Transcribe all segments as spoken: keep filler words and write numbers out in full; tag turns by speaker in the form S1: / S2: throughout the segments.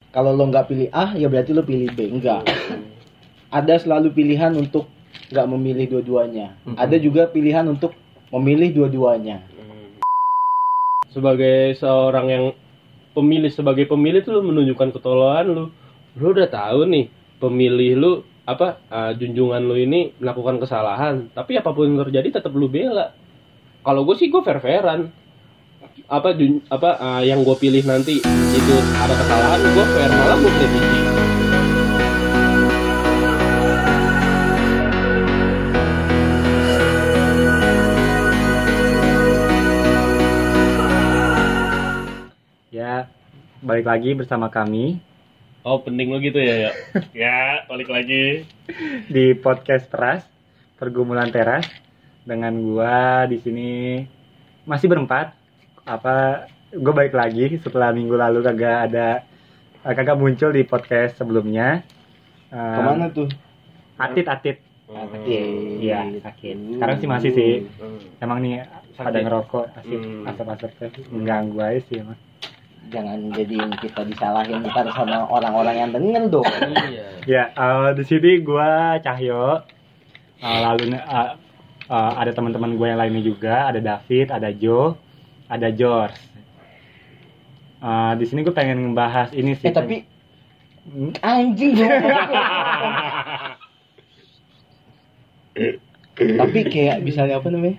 S1: kalau lo nggak pilih A ya berarti lo pilih B. Enggak. Ada selalu pilihan untuk nggak memilih dua-duanya. Mm-hmm. Ada juga pilihan untuk memilih dua-duanya.
S2: Sebagai seorang yang pemilih, sebagai pemilih tuh lo menunjukkan ketololan lo. Lo udah tahu nih pemilih lo apa uh, junjungan lo ini melakukan kesalahan, tapi apapun yang terjadi tetap lo bela. Kalau gue sih gue fair-fairan. Apa jun, apa uh, yang gue pilih nanti itu ada kesalahan, gue fair, malah gue kritisi.
S3: Ya, balik lagi bersama kami.
S2: Oh, penting lo gitu ya, ya. Ya, balik lagi
S3: di podcast Teras, Pergumulan Teras, dengan gua di sini masih berempat. Apa gue balik lagi setelah minggu lalu kagak ada kagak muncul di podcast sebelumnya. Um,
S1: Kemana tuh?
S3: Atit Atit.
S1: Atit.
S3: Iya, sakit. Sekarang sih masih sih. Emang nih
S2: sakit.
S3: Pada ngerokok, asik,
S2: hmm.
S3: asap-asapnya mengganggu aja sih emang.
S1: Jangan jadiin kita disalahin ntar sama orang-orang yang denger dong.
S2: Iya.
S3: Ya, uh, di sini gua Cahyo. Uh, lalu uh, uh, ada teman-teman gue yang lainnya juga, ada David, ada Joe, ada George. Uh, di sini gue pengen ngebahas ini sih.
S1: Eh tapi hmm? anjing dong. Tapi kayak misalnya apa namanya?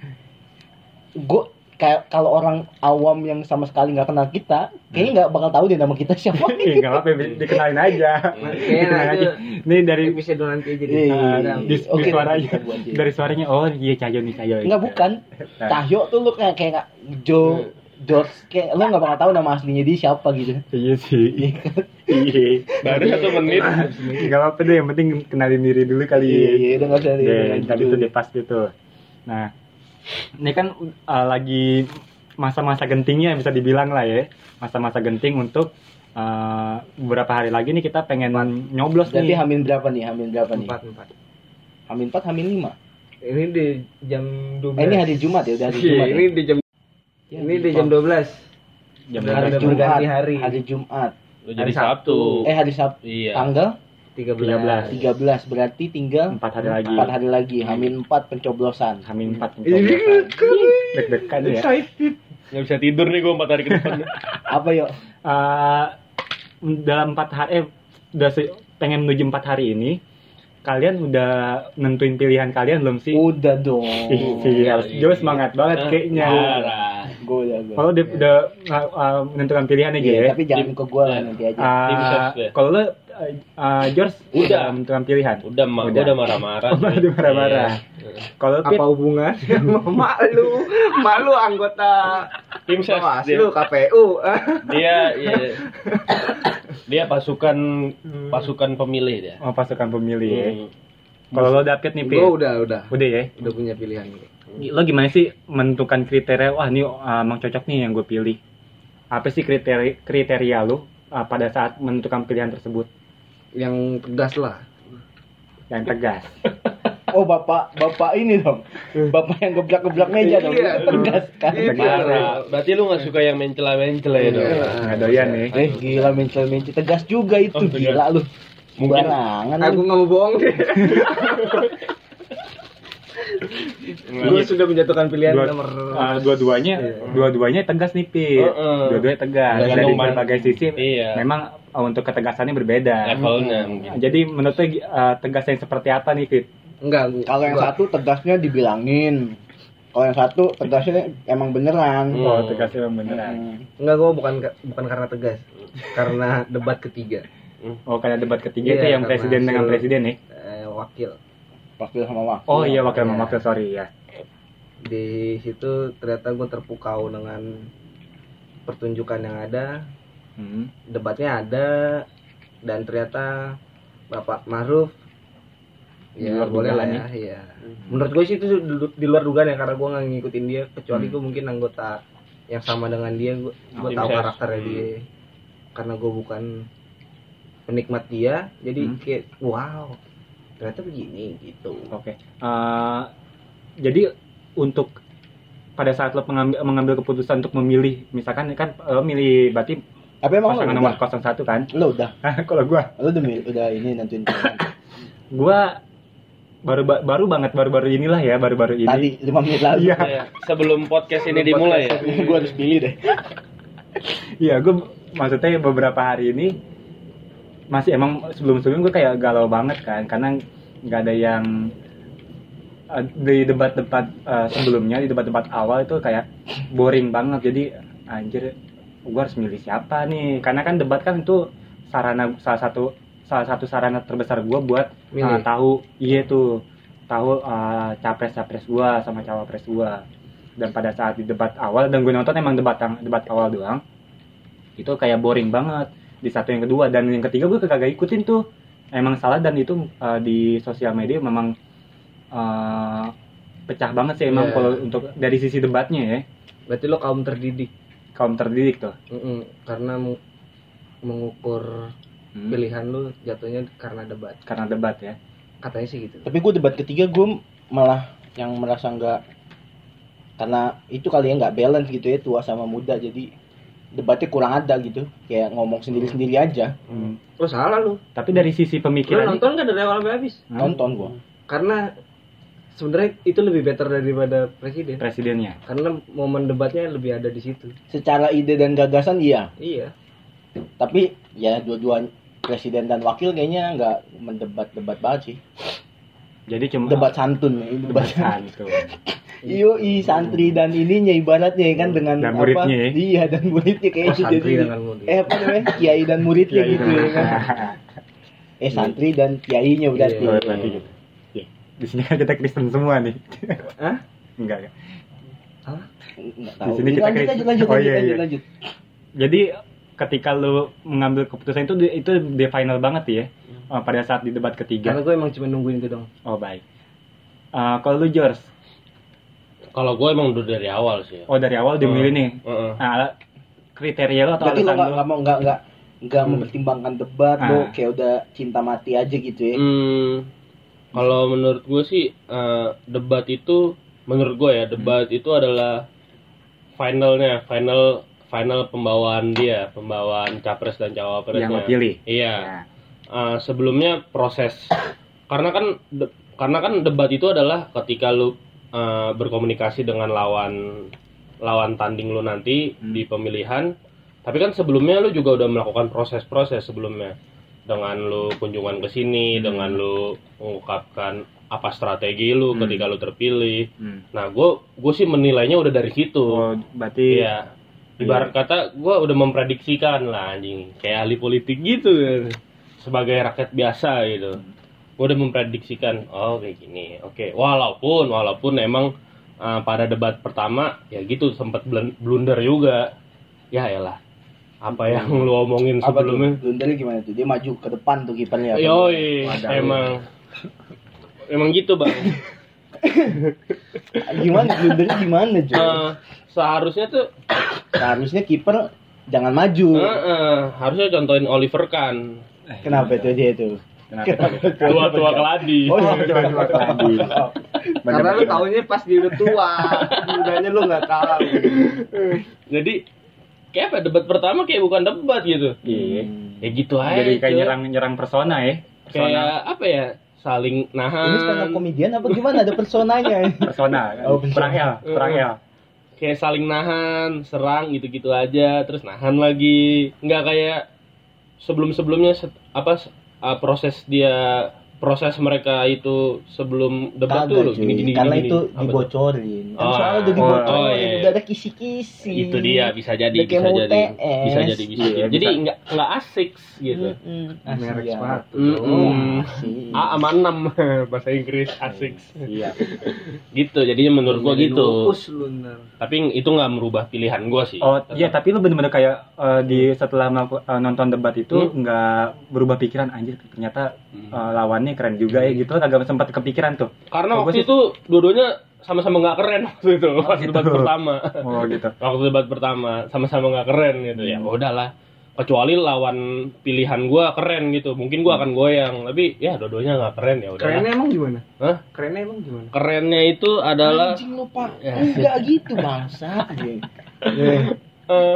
S1: Gue kayak kalau orang awam yang sama sekali nggak kenal kita, kayaknya nggak bakal tahu dia nama kita siapa.
S3: Iya, nggak apa-apa, dikenalin aja. Dikenalin aja. Ini dari
S4: episode nanti aja.
S3: Uh, di, di suaranya, dari suaranya, oh iya Cahyo nih Cahyo.
S1: Nggak bukan, Cahyo tuh lu kayak kayak Joe, George, kayak lu nggak bakal tahu nama aslinya dia siapa gitu.
S3: Iya sih. Iya.
S2: Baru satu menit.
S3: Nggak apa-apa deh, yang penting kenalin diri dulu kali.
S1: Iya, iya, udah nggak usah.
S3: Tadi tuh dia pas gitu. Nah. Ini kan uh, lagi masa-masa gentingnya bisa dibilang lah ya, masa-masa genting untuk uh, beberapa hari lagi nih kita pengen nyoblos.
S1: Berarti
S3: nih.
S1: Hamin berapa nih? Hamin berapa nih?
S4: Empat, empat.
S1: Hamin empat, Hamin lima.
S4: Ini di jam dua belas.
S1: Eh, ini hari Jumat ya, udah hari Jumat.
S4: Ini
S1: ya?
S4: di jam
S1: Ya,
S4: ini di jam dua belas.
S3: Jam
S1: hari
S4: Udah
S1: Jumat,
S4: berganti hari.
S1: hari Jumat.
S2: Lo jadi
S4: Hari Sabtu.
S2: Sabtu.
S1: Eh hari Sabtu.
S2: Iya.
S1: Tanggal
S4: tiga
S3: tiga belas.
S1: tiga belas berarti tinggal
S3: empat hari lagi.
S1: empat hari lagi. Hamin empat pencoblosan.
S3: Hamin empat
S4: Ini
S3: pencoblosan. Deg-degan ya.
S4: excited.
S2: Nggak bisa tidur nih gue empat hari ke depan.
S1: Apa yuk?
S3: Uh, dalam empat hari, eh, udah se- pengen menuju empat hari ini, kalian udah nentuin pilihan kalian belum sih?
S1: Udah dong.
S3: Iya, Joe semangat banget kayaknya.
S1: Gue udah gue.
S3: Kalau udah, udah uh, uh, menentukan pilihannya gitu
S1: Iya,
S3: ya.
S1: tapi jangan ke gue lah nanti aja.
S3: Uh, kalau lo, uh, uh, George
S2: Udah.
S3: menentukan pilihan.
S2: Udah, ma-
S3: Udah.
S2: udah marah-marah.
S3: Oh, udah marah-marah. Kalau Pit,
S4: Apa hubungan? Mak lu, mak lu anggota
S2: Tim ses dia,
S4: lu K P U.
S2: dia, iya, dia pasukan pasukan pemilih dia.
S3: oh, pasukan pemilih ya.
S2: Hmm.
S3: Kalau lo David nih, Pit.
S4: Gua udah, udah.
S3: Udah ya.
S4: Udah punya pilihan.
S3: Lo gimana sih menentukan kriteria? Wah, ini uh, emang cocok nih yang gue pilih. Apa sih kriteria kriteria lo uh, pada saat menentukan pilihan tersebut?
S4: Yang tegas lah.
S3: Yang tegas.
S1: Oh bapak, bapak ini dong. Bapak yang geblak-geblak meja dong.
S4: Iya.
S1: Tegas kan.
S4: Iya.
S2: Marah. Berarti lu nggak suka yang mencela-mencela ya dong?
S3: Nggak doyan nih.
S1: Eh gila mencel-mencel tegas juga itu.
S2: Oh, tegas.
S1: Gila lu.
S2: Mungkin-
S1: Sembarangan.
S4: Aku nggak mau bohong deh. Gue sudah menjatuhkan pilihan
S3: Dua,
S4: nomor
S3: uh, dua-duanya, dua-duanya tegas nih, Pit.
S2: Uh-uh.
S3: Dua-duanya tegas.
S2: Tergantung
S3: Dari
S2: man-
S3: berbagai sisi,
S2: Iya.
S3: memang uh, untuk ketegasannya berbeda.
S2: Levelnya mungkin.
S3: Jadi menurut lo uh, tegas yang seperti apa nih, Pit?
S4: enggak.
S1: Kalau yang
S4: gua-
S1: satu tegasnya dibilangin. Kalau yang satu tegasnya emang beneran.
S2: Hmm.
S3: Oh, tegasnya memang beneran.
S1: Hmm.
S4: enggak, gue bukan bukan karena tegas, karena debat ketiga.
S3: Oh, karena debat ketiga
S4: Iya,
S3: itu yang
S4: karena
S3: presiden dengan
S4: hasil-
S3: presiden nih.
S4: Eh, wakil.
S1: Wakil sama wakil.
S3: Oh iya, wakil sama
S4: Iya.
S3: wakil, sorry ya.
S4: Di situ ternyata gue terpukau dengan pertunjukan yang ada,
S3: Hmm.
S4: debatnya ada, dan ternyata Bapak Ma'ruf
S3: Di
S4: ya
S3: luar
S4: boleh lah
S3: dugaan
S4: ya, ya. Menurut gue sih itu di- di luar dugaan ya, karena gue nggak ngikutin dia, kecuali
S3: Hmm.
S4: gue mungkin anggota yang sama dengan dia, gue gue
S2: Tim
S4: tahu
S2: ses.
S4: karakternya
S2: Hmm.
S4: dia, karena gue bukan penikmat dia, jadi
S3: Hmm.
S4: kayak wow ternyata begini gitu.
S3: Oke. Uh, jadi untuk pada saat lo mengambil, mengambil keputusan untuk memilih, misalkan kan lo milih berarti
S1: Apa emang
S3: pasangan
S1: lo
S3: nomor
S1: udah?
S3: nol satu kan.
S1: Lo udah,
S3: Kalau gua,
S1: lo udah mil- udah ini nentuin pasangan.
S3: gua baru baru banget baru-baru inilah ya, baru-baru ini.
S1: Tadi lima menit lalu.
S3: Iya.
S2: Ya, sebelum podcast ini dimulai ya.
S1: Gue harus pilih deh.
S3: Iya, gue maksudnya beberapa hari ini masih emang sebelum-sebelum gue kayak galau banget kan, karena nggak ada yang uh, di debat-debat uh, sebelumnya, di debat-debat awal itu kayak boring banget. Jadi anjir, gue harus milih siapa nih? Karena kan debat kan itu sarana salah satu salah satu sarana terbesar gue buat uh,
S4: Milih.
S3: tahu iya tuh tahu uh, capres-capres gue sama cawapres gue. Dan pada saat di debat awal, dan gue nonton emang debat debat awal doang, itu kayak boring banget di satu yang kedua. Dan yang ketiga gue kagak ikutin tuh, emang salah. Dan itu uh, di sosial media memang uh, pecah banget sih emang
S4: Yeah.
S3: kalau untuk dari sisi debatnya ya,
S4: Berarti lo kaum terdidik.
S3: kaum terdidik tuh.
S4: Mm-mm, karena meng- mengukur
S3: Hmm,
S4: pilihan lu jatuhnya karena debat.
S3: karena debat ya.
S4: Katanya sih gitu.
S1: Tapi gue debat ketiga gue malah yang merasa nggak, karena itu kali ya nggak balance gitu ya, tua sama muda, jadi debatnya kurang ada gitu, kayak ngomong sendiri-sendiri aja.
S3: Hmm.
S4: Lo salah lu.
S3: Tapi dari sisi
S4: Lo
S3: pemikiran
S4: nonton kan dari awal sampai habis.
S1: Nonton gue.
S4: Karena sebenarnya itu lebih better daripada presiden.
S3: presidennya.
S4: Karena momen debatnya lebih ada di situ.
S1: Secara ide dan gagasan iya,
S4: Iya.
S1: tapi ya dua-dua presiden dan wakil kayaknya nggak mendebat-debat banget sih.
S3: Jadi cuma
S1: Debat santun, debat
S3: santun.
S1: Iyo i santri dan ininya ibaratnya ya kan, dengan
S3: Dan
S1: apa?
S3: muridnya ya.
S1: Iya, dan muridnya
S4: Oh,
S1: kayaknya
S4: santri
S1: jadi
S4: dengan murid.
S1: eh apa namanya, kiai dan muridnya
S3: Kiai
S1: gitu
S3: dan-
S1: ya kan. Eh santri dan kiainya berarti.
S3: Oh, berarti gitu. Iya. Di sini kan kita Kristen semua nih.
S4: Hah?
S3: Enggak ya.
S1: Nggak tahu.
S3: Di sini kita
S1: lanjut,
S3: Kristen.
S1: lanjut, lanjut,
S3: Oh,
S1: lanjut,
S3: iya,
S1: lanjut,
S3: iya.
S1: lanjut.
S3: Jadi ketika lu mengambil keputusan itu itu the final banget ya, uh, pada saat di debat ketiga.
S4: Karena gue emang cuma nungguin itu dong.
S3: Oh baik. Uh, kalau lu George,
S2: Kalau gue emang udah dari awal sih. Ya.
S3: oh dari awal
S2: Hmm.
S3: dimilih nih.
S2: Heeh.
S3: Nah, kriteria lo atau
S1: Berarti lo
S3: alasan
S1: nggak
S3: lo?
S1: nggak mau nggak nggak nggak
S3: Hmm.
S1: mempertimbangkan debat, lo
S3: Ah.
S1: kayak udah cinta mati aja gitu ya.
S2: Hmm, kalau menurut gue sih eh, debat itu, menurut gue ya debat itu adalah finalnya, final final pembawaan dia, pembawaan capres dan cawapresnya.
S3: Yang lo pilih.
S2: Iya.
S3: Ya.
S2: Eh, sebelumnya proses, karena kan de- karena kan debat itu adalah ketika lu eh, berkomunikasi dengan lawan lawan tanding lu nanti
S3: Hmm.
S2: di pemilihan. Tapi kan sebelumnya lu juga udah melakukan proses-proses sebelumnya, dengan lu kunjungan ke sini,
S3: Hmm.
S2: dengan lu mengungkapkan apa strategi lu
S3: Hmm.
S2: ketika lu terpilih.
S3: Hmm.
S2: Nah, gue gue sih menilainya udah dari situ.
S3: Oh berarti
S2: Iya. Ibarat kata gue udah memprediksikan lah anjing, kayak ahli politik gitu kan. Sebagai rakyat biasa gitu. Gue udah memprediksikan, oh kayak gini. Oke, walaupun walaupun emang uh, pada debat pertama ya gitu sempat blun- blunder juga. Ya elah. Apa yang lu omongin
S1: Apa tuh?
S2: sebelumnya?
S1: Blundernya gimana tuh? Dia maju ke depan tuh kipernya. apa?
S2: Yoi,
S3: Wadah.
S2: emang emang gitu, Bang.
S1: Gimana blundernya gimana, Jo?
S2: Eh, seharusnya tuh
S1: Seharusnya kiper jangan maju.
S2: eh, eh, harusnya contohin Oliver Kahn.
S1: Kenapa itu dia itu?
S3: Kenapa?
S2: Tua-tua keladi.
S1: Oh,
S3: Oh, coba coba lagi.
S4: Karena lu taunya pas dia udah tua. Mudanya lu nggak tahu.
S2: Jadi kayak apa debat pertama kayak bukan debat gitu.
S3: Iya.
S2: Ya gitu aja.
S3: Jadi kayak
S2: cuy.
S3: nyerang nyerang persona ya. Persona.
S2: Kayak apa ya? Saling nahan.
S1: Ini stand up komedian apa gimana? Ada personanya.
S3: persona.
S1: Oh, persona.
S3: Perang L, perang L.
S2: Kayak saling nahan, serang gitu-gitu aja, terus nahan lagi. Nggak kayak sebelum-sebelumnya set- apa s- uh, proses dia proses mereka itu sebelum debat tuh
S1: Kagak, cuy.
S2: gini-gini
S1: Karena
S2: gini,
S1: itu
S2: gini. Apa tuh?
S1: dibocorin. Kan
S2: Oh,
S1: soalnya udah
S3: oh,
S1: dibocorin,
S2: oh, iya, iya.
S1: udah ada kisi-kisi.
S2: Itu dia bisa jadi
S1: Udah kayak
S2: bisa
S1: mau
S2: jadi
S1: U T S.
S2: bisa jadi bisa
S3: Iya,
S2: jadi. Jadi
S3: bisa.
S2: nggak nggak asik gitu.
S1: Mm-mm.
S4: Merek
S1: Asia.
S4: sepatu.
S2: Mm-mm.
S1: Asik.
S2: A sama enam bahasa Inggris asik.
S3: Iya.
S2: Gitu jadinya menurut gua
S4: Jadi
S2: gitu.
S4: lupus lu ntar.
S2: Tapi itu nggak merubah pilihan gua sih.
S3: Oh
S2: Tetap.
S3: iya, tapi lu bener-bener kayak eh, di setelah melaku- eh, nonton debat itu
S2: Hmm.
S3: nggak berubah pikiran, anjir ternyata
S2: Hmm.
S3: eh, lawannya keren juga ya gitu, agak sempat kepikiran tuh.
S2: Karena
S3: Oh, gua
S2: waktu
S3: sih-
S2: itu dua-duanya sama-sama nggak keren waktu itu pas
S3: gitu.
S2: debat pertama.
S3: Oh gitu.
S2: Waktu debat pertama sama-sama nggak keren gitu ya.
S3: Hmm.
S2: Udahlah. Kecuali lawan pilihan gua keren gitu, mungkin gua akan goyang. Tapi ya dua-duanya nggak keren ya udah.
S4: Kerennya emang gimana?
S2: Hah?
S4: Kerennya emang gimana?
S2: Kerennya itu adalah
S1: Anjing lu, Pak.
S2: Ya.
S1: Enggak gitu, bangsa.
S2: eh,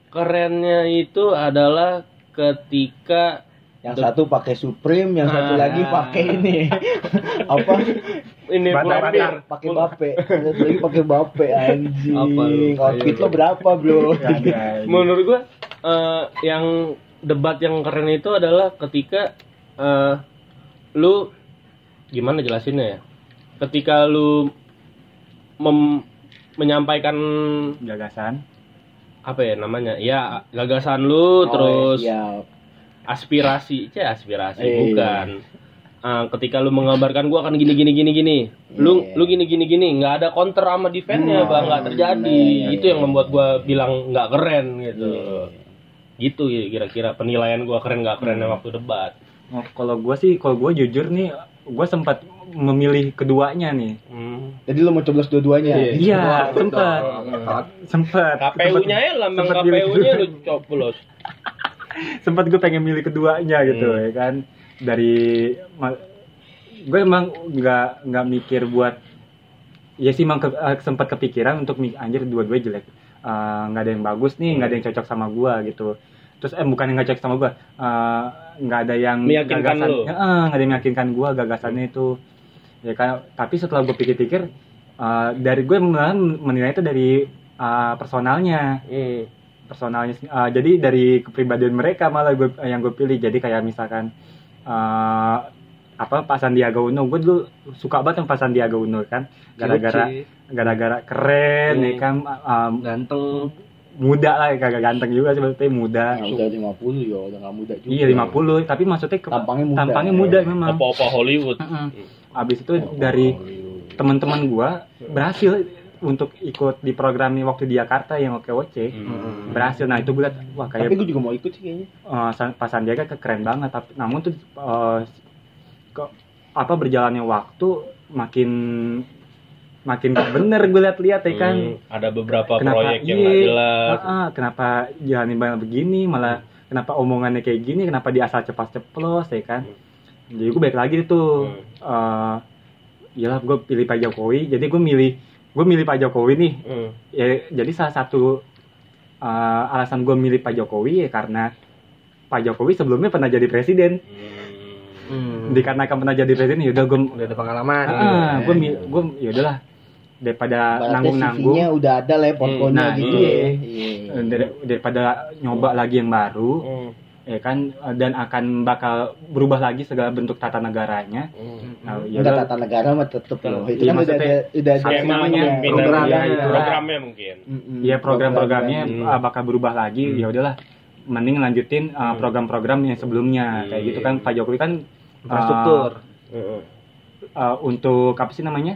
S2: kerennya itu adalah ketika
S1: Yang satu pakai Supreme, yang satu
S2: Ah.
S1: lagi pakai ini. Apa?
S2: ini
S3: Batar-batar.
S1: Pakai bape. Yang satu lagi pakai bape anjing.
S4: Apa lu?
S1: Outfit
S4: Ayo,
S1: lo
S4: lu.
S1: berapa, Bro?
S3: Ada.
S2: menurut gua eh, yang debat yang keren itu adalah ketika eh, lu gimana jelasinnya ya? Ketika lu mem- menyampaikan
S3: Gagasan.
S2: apa ya namanya? Ya gagasan lu terus
S1: ya.
S2: aspirasi, cah aspirasi
S1: Eh.
S2: bukan. Eh, ketika lu menggambarkan gua akan gini gini gini gini. Lu
S1: Iya.
S2: lu gini gini gini, nggak ada counter sama defense-nya,
S1: Hmm.
S2: Bang, nggak terjadi.
S1: Iya,
S2: Itu
S1: iya,
S2: yang
S1: iya.
S2: membuat gua bilang nggak keren gitu.
S1: Iya.
S2: Gitu ya kira-kira penilaian gua keren nggak kerennya waktu debat.
S3: Oh, kalau gue sih, kalau gue jujur nih, gue sempat memilih keduanya nih.
S2: Hmm.
S1: Jadi lo mau coblos dua-duanya?
S3: Iya, sempat, sempat.
S2: K P U-nya ya lambang
S3: sempet
S2: K P U-nya
S3: milih
S2: lu coblos.
S3: sempat gue pengen milih keduanya gitu
S2: Hmm.
S3: ya kan. Dari gue emang nggak nggak mikir buat, ya sih emang ke, eh, sempat kepikiran untuk mi- anjir dua-duanya jelek. Eh, nggak ada yang bagus nih, nggak ada yang cocok sama gue gitu. Terus eh bukan yang nggak cocok sama gue, eh, nggak ada yang
S2: Meyakinkan
S3: gagasan,
S2: lu.
S3: Ya, eh, nggak ada yang meyakinkan gue gagasannya itu. Ya kan, tapi setelah gue pikir-pikir, eh, dari gue malah menilai itu dari eh, personalnya.
S2: Hmm.
S3: personalnya uh, jadi dari kepribadian mereka malah gue yang gue pilih. Jadi kayak misalkan uh, apa Pak Sandiaga Uno, gue dulu suka banget sama Pak Sandiaga Uno kan, gara-gara
S4: Lucu,
S3: gara-gara keren
S2: Hmm.
S3: ya kan, um,
S4: ganteng.
S3: muda lah, kagak ganteng juga sebetulnya, muda.
S1: Nah, udah lima puluh ya, udah gak muda juga.
S3: Iya lima puluh, tapi maksudnya ke-
S1: Tampangnya muda.
S3: tampangnya muda memang.
S2: Apa-apa Hollywood.
S3: Mm-mm. Abis itu dari teman-teman gue berhasil untuk ikut di program waktu di Jakarta yang Oke Oce,
S2: Hmm.
S3: berhasil. Nah itu gue liat, wah
S1: Tapi
S3: kayak
S1: gue juga mau ikut sih kayaknya.
S3: uh, San- Pak Sandiaga keren banget, tapi namun tuh uh, kok apa berjalannya waktu makin makin gak bener gue lihat-lihat ya kan.
S2: Hmm, ada beberapa
S3: Kenapa
S2: proyek yang
S3: iya,
S2: nggak jelas.
S3: ah, ah, kenapa jalannya banget begini, malah kenapa omongannya kayak gini, kenapa dia asal cepat-ceplos ya kan. Jadi gue balik lagi tuh, uh, iyalah gue pilih Pak Jokowi. Jadi gue milih gue milih Pak Jokowi nih.
S2: Hmm.
S3: Ya, jadi salah satu uh, alasan gue milih Pak Jokowi ya karena Pak Jokowi sebelumnya pernah jadi presiden.
S4: Hmm.
S3: Dikarenakan pernah jadi presiden, yaudah gue,
S4: Udah ada pengalaman.
S3: ah, gue, gue, yaudah lah daripada
S1: Berarti
S3: nanggung-nanggung,
S1: C V-nya udah ada lah ya, portfolio
S3: Nah,
S1: gitu
S3: iya.
S1: ya.
S3: eh, dar- daripada nyoba lagi yang baru,
S2: Hmm.
S3: ya kan, eh, dan akan bakal berubah lagi segala bentuk tata negaranya.
S2: Hmm.
S3: Nah,
S1: Enggak,
S3: yaudah,
S1: tata negara mah tetep loh. Itu
S3: Iya,
S1: kan udah ada
S3: maksudnya
S1: udah ada
S2: Skema
S3: namanya,
S2: kepemimpinan,
S4: programnya.
S2: ya,
S3: Iya.
S2: programnya mungkin.
S1: Mm-mm.
S3: ya program-programnya
S2: Hmm.
S3: eh, bakal berubah lagi.
S2: Hmm.
S3: Ya udahlah, mending lanjutin eh,
S2: Hmm.
S3: program-program yang sebelumnya. Kayak
S2: Iya.
S3: gitu kan, Pak Jokowi kan
S4: Infrastruktur.
S2: Hmm.
S3: uh, untuk apa sih namanya,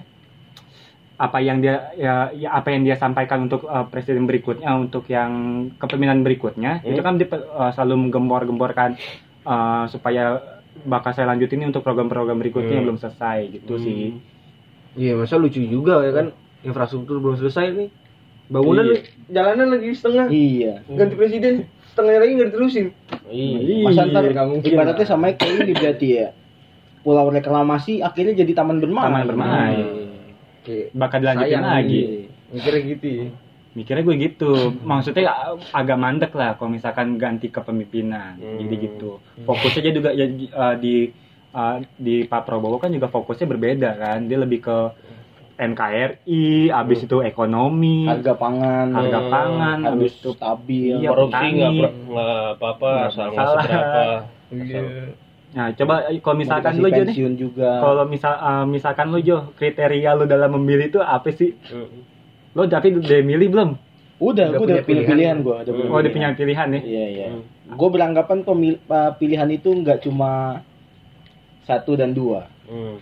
S3: apa yang dia ya, ya apa yang dia sampaikan untuk uh, presiden berikutnya, untuk yang kepemimpinan berikutnya,
S2: Hmm.
S3: itu kan dia uh, selalu menggembor-gemborkan uh, supaya bakal saya lanjutin ini untuk program-program berikutnya
S2: Hmm.
S3: yang belum selesai gitu sih.
S4: Iya, masa lucu juga ya kan, infrastruktur belum selesai nih. Bangunan
S3: Iya.
S4: jalanan lagi setengah.
S1: Iya.
S4: Ganti presiden, setengahnya lagi nggak diterusin.
S2: Iya.
S1: Masa ntar
S4: nggak mungkin
S1: ibaratnya
S4: lah.
S1: sama kayak ini berarti ya. Pulau reklamasi akhirnya jadi taman bermain.
S3: Taman bermain.
S4: Kayak
S3: Bakal dilanjutin
S4: sayang
S3: lagi.
S4: nih. Mikirnya gitu ya.
S3: Mikirnya gue gitu, maksudnya uh, agak mandek lah kalau misalkan ganti kepemimpinan,
S2: Hmm.
S3: jadi gitu. Fokusnya juga ya, uh, di uh, di Pak Prabowo kan juga fokusnya berbeda kan, dia lebih ke N K R I, abis itu ekonomi,
S1: Harga pangan,
S3: harga
S2: Hmm.
S3: pangan,
S1: harus
S3: abis itu
S1: stabil.
S3: Iya,
S2: Korupsi
S3: petani.
S2: nggak per- nggak apa-apa,
S3: Nggak
S2: asal nggak
S3: masalah.
S2: seberapa.
S4: Iya.
S3: Nah, coba eh, kalau misalkan
S1: Mau
S3: lu
S1: dikasih
S3: Jo nih,
S1: pensiun juga.
S3: kalau misal uh, misalkan lu Jo, kriteria lu dalam memilih itu apa sih?
S2: Hmm.
S3: Lu tapi udah milih belum?
S1: Udah,
S4: Udah
S1: gue udah
S4: punya
S1: punya
S4: pilihan.
S1: pilihan gue. Udah punya
S3: Oh, udah punya pilihan nih.
S1: Iya, iya.
S2: Hmm.
S1: Gue beranggapan pemil- pa- pilihan itu nggak cuma satu dan dua.
S2: Hmm.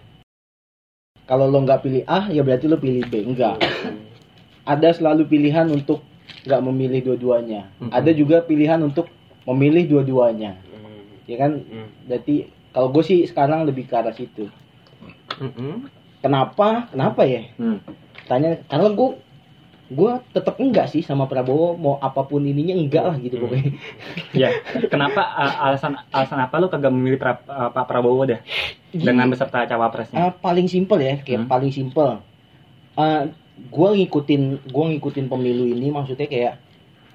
S1: Kalau lo nggak pilih A, ya berarti lo pilih B. Enggak.
S2: Hmm.
S1: Ada selalu pilihan untuk nggak memilih dua-duanya.
S4: Mm-mm.
S1: Ada juga pilihan untuk memilih dua-duanya.
S2: Hmm.
S1: Ya kan?
S2: Hmm.
S1: Berarti kalau gue sih sekarang lebih ke arah situ.
S4: Mm-mm.
S1: Kenapa? Kenapa ya?
S3: Hmm.
S1: Tanya, karena gue gue tetap enggak sih sama Prabowo, mau apapun ininya enggak lah gitu
S2: Hmm.
S1: pokoknya.
S3: Ya, kenapa uh, alasan alasan apa lu kagak memilih pra- uh, Pak Prabowo deh dengan beserta cawapresnya?
S1: Ah, paling simpel ya, kayak
S3: Hmm.
S1: paling simpel. Uh, gue ngikutin gue ngikutin pemilu ini maksudnya kayak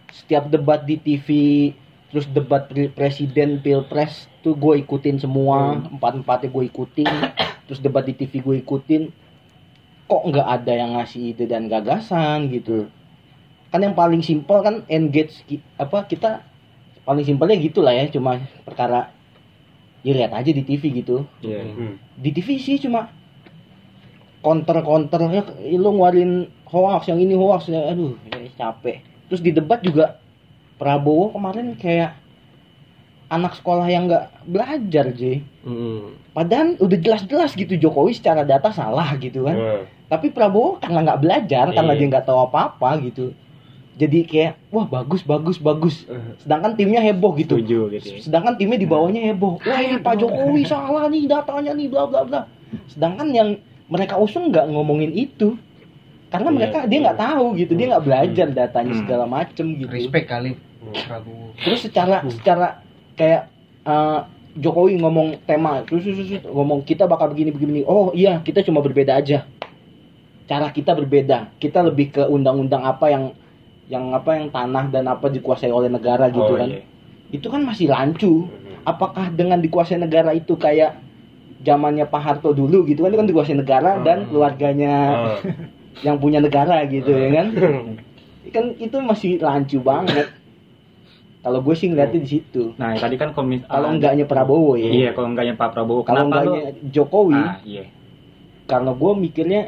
S1: setiap debat di T V, terus debat pre- presiden, pilpres tuh gue ikutin semua,
S2: Hmm.
S1: empat-empatnya gue ikutin. Terus debat di T V gue ikutin. Kok nggak ada yang ngasih ide dan gagasan gitu. Kan yang paling simpel kan engage ki- apa kita paling simpelnya gitulah ya, cuma perkara ya lihat aja di T V gitu.
S3: Iya.
S2: Hmm.
S1: Di T V sih cuma counter-counter ya, lu ngeluarin hoax yang ini hoax ya, aduh ya, capek. Terus di debat juga Prabowo kemarin kayak anak sekolah yang nggak belajar J.
S2: Hmm.
S1: Padahal udah jelas-jelas gitu Jokowi secara data salah gitu kan.
S2: Hmm.
S1: Tapi Prabowo karena nggak belajar, karena
S2: Iya.
S1: dia nggak tahu apa-apa gitu. Jadi kayak wah bagus bagus bagus. Sedangkan timnya heboh gitu.
S3: Setuju gitu ya.
S1: Sedangkan timnya di bawahnya heboh. Wah ini Pak Jokowi salah nih datanya nih bla bla bla. Sedangkan yang mereka usung nggak ngomongin itu. Karena
S2: Iya,
S1: mereka dia
S2: iya.
S1: nggak tahu gitu, dia nggak belajar datanya
S3: Hmm.
S1: segala macem gitu.
S4: Respect kali Prabowo.
S1: Terus secara secara kayak eh, Jokowi ngomong tema terus, terus, terus ngomong kita bakal begini begini. Oh iya kita cuma berbeda aja. Cara kita berbeda. Kita lebih ke undang-undang apa yang yang apa yang tanah dan apa dikuasai oleh negara gitu
S3: Oh,
S1: kan.
S3: iya.
S1: Itu kan masih rancu. Apakah dengan dikuasai negara itu kayak zamannya Pak Harto dulu gitu kan, itu kan dikuasai negara dan keluarganya
S2: Ah.
S1: yang punya negara gitu ya kan. Kan itu masih rancu banget. Kalau gue sih ngeliatnya di situ.
S3: Nah, tadi kan komis
S1: Kalau
S3: ah,
S1: enggaknya Prabowo ya.
S3: Iya, kalau enggaknya Pak Prabowo.
S1: Kalau
S3: Kenapa lu?
S1: enggaknya Jokowi,
S3: Ah, iya.
S1: karena gue mikirnya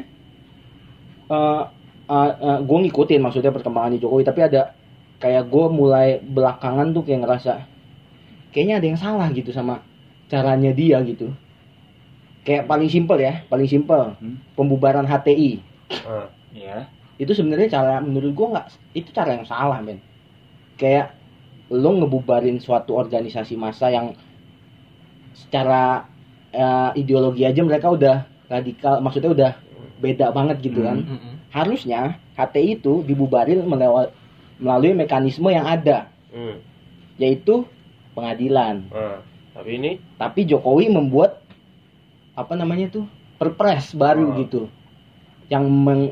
S1: uh, uh, uh, gue ngikutin maksudnya perkembangannya Jokowi, tapi ada kayak gue mulai belakangan tuh kayak ngerasa kayaknya ada yang salah gitu sama caranya dia gitu. Kayak paling simpel ya, paling simpel
S3: Hmm.
S1: pembubaran H T I
S2: Ah.
S3: Iya.
S1: itu sebenarnya cara menurut gue nggak, itu cara yang salah men. Kayak lo ngebubarin suatu organisasi massa yang secara uh, ideologi aja mereka udah radikal, maksudnya udah beda banget gitu kan.
S4: Mm-mm.
S1: Harusnya H T I itu dibubarin melewa- melalui mekanisme yang ada,
S2: Hmm.
S1: yaitu pengadilan.
S2: Ah. Tapi ini
S1: Tapi Jokowi membuat apa namanya tuh perpres baru
S2: Oh.
S1: gitu, yang meng-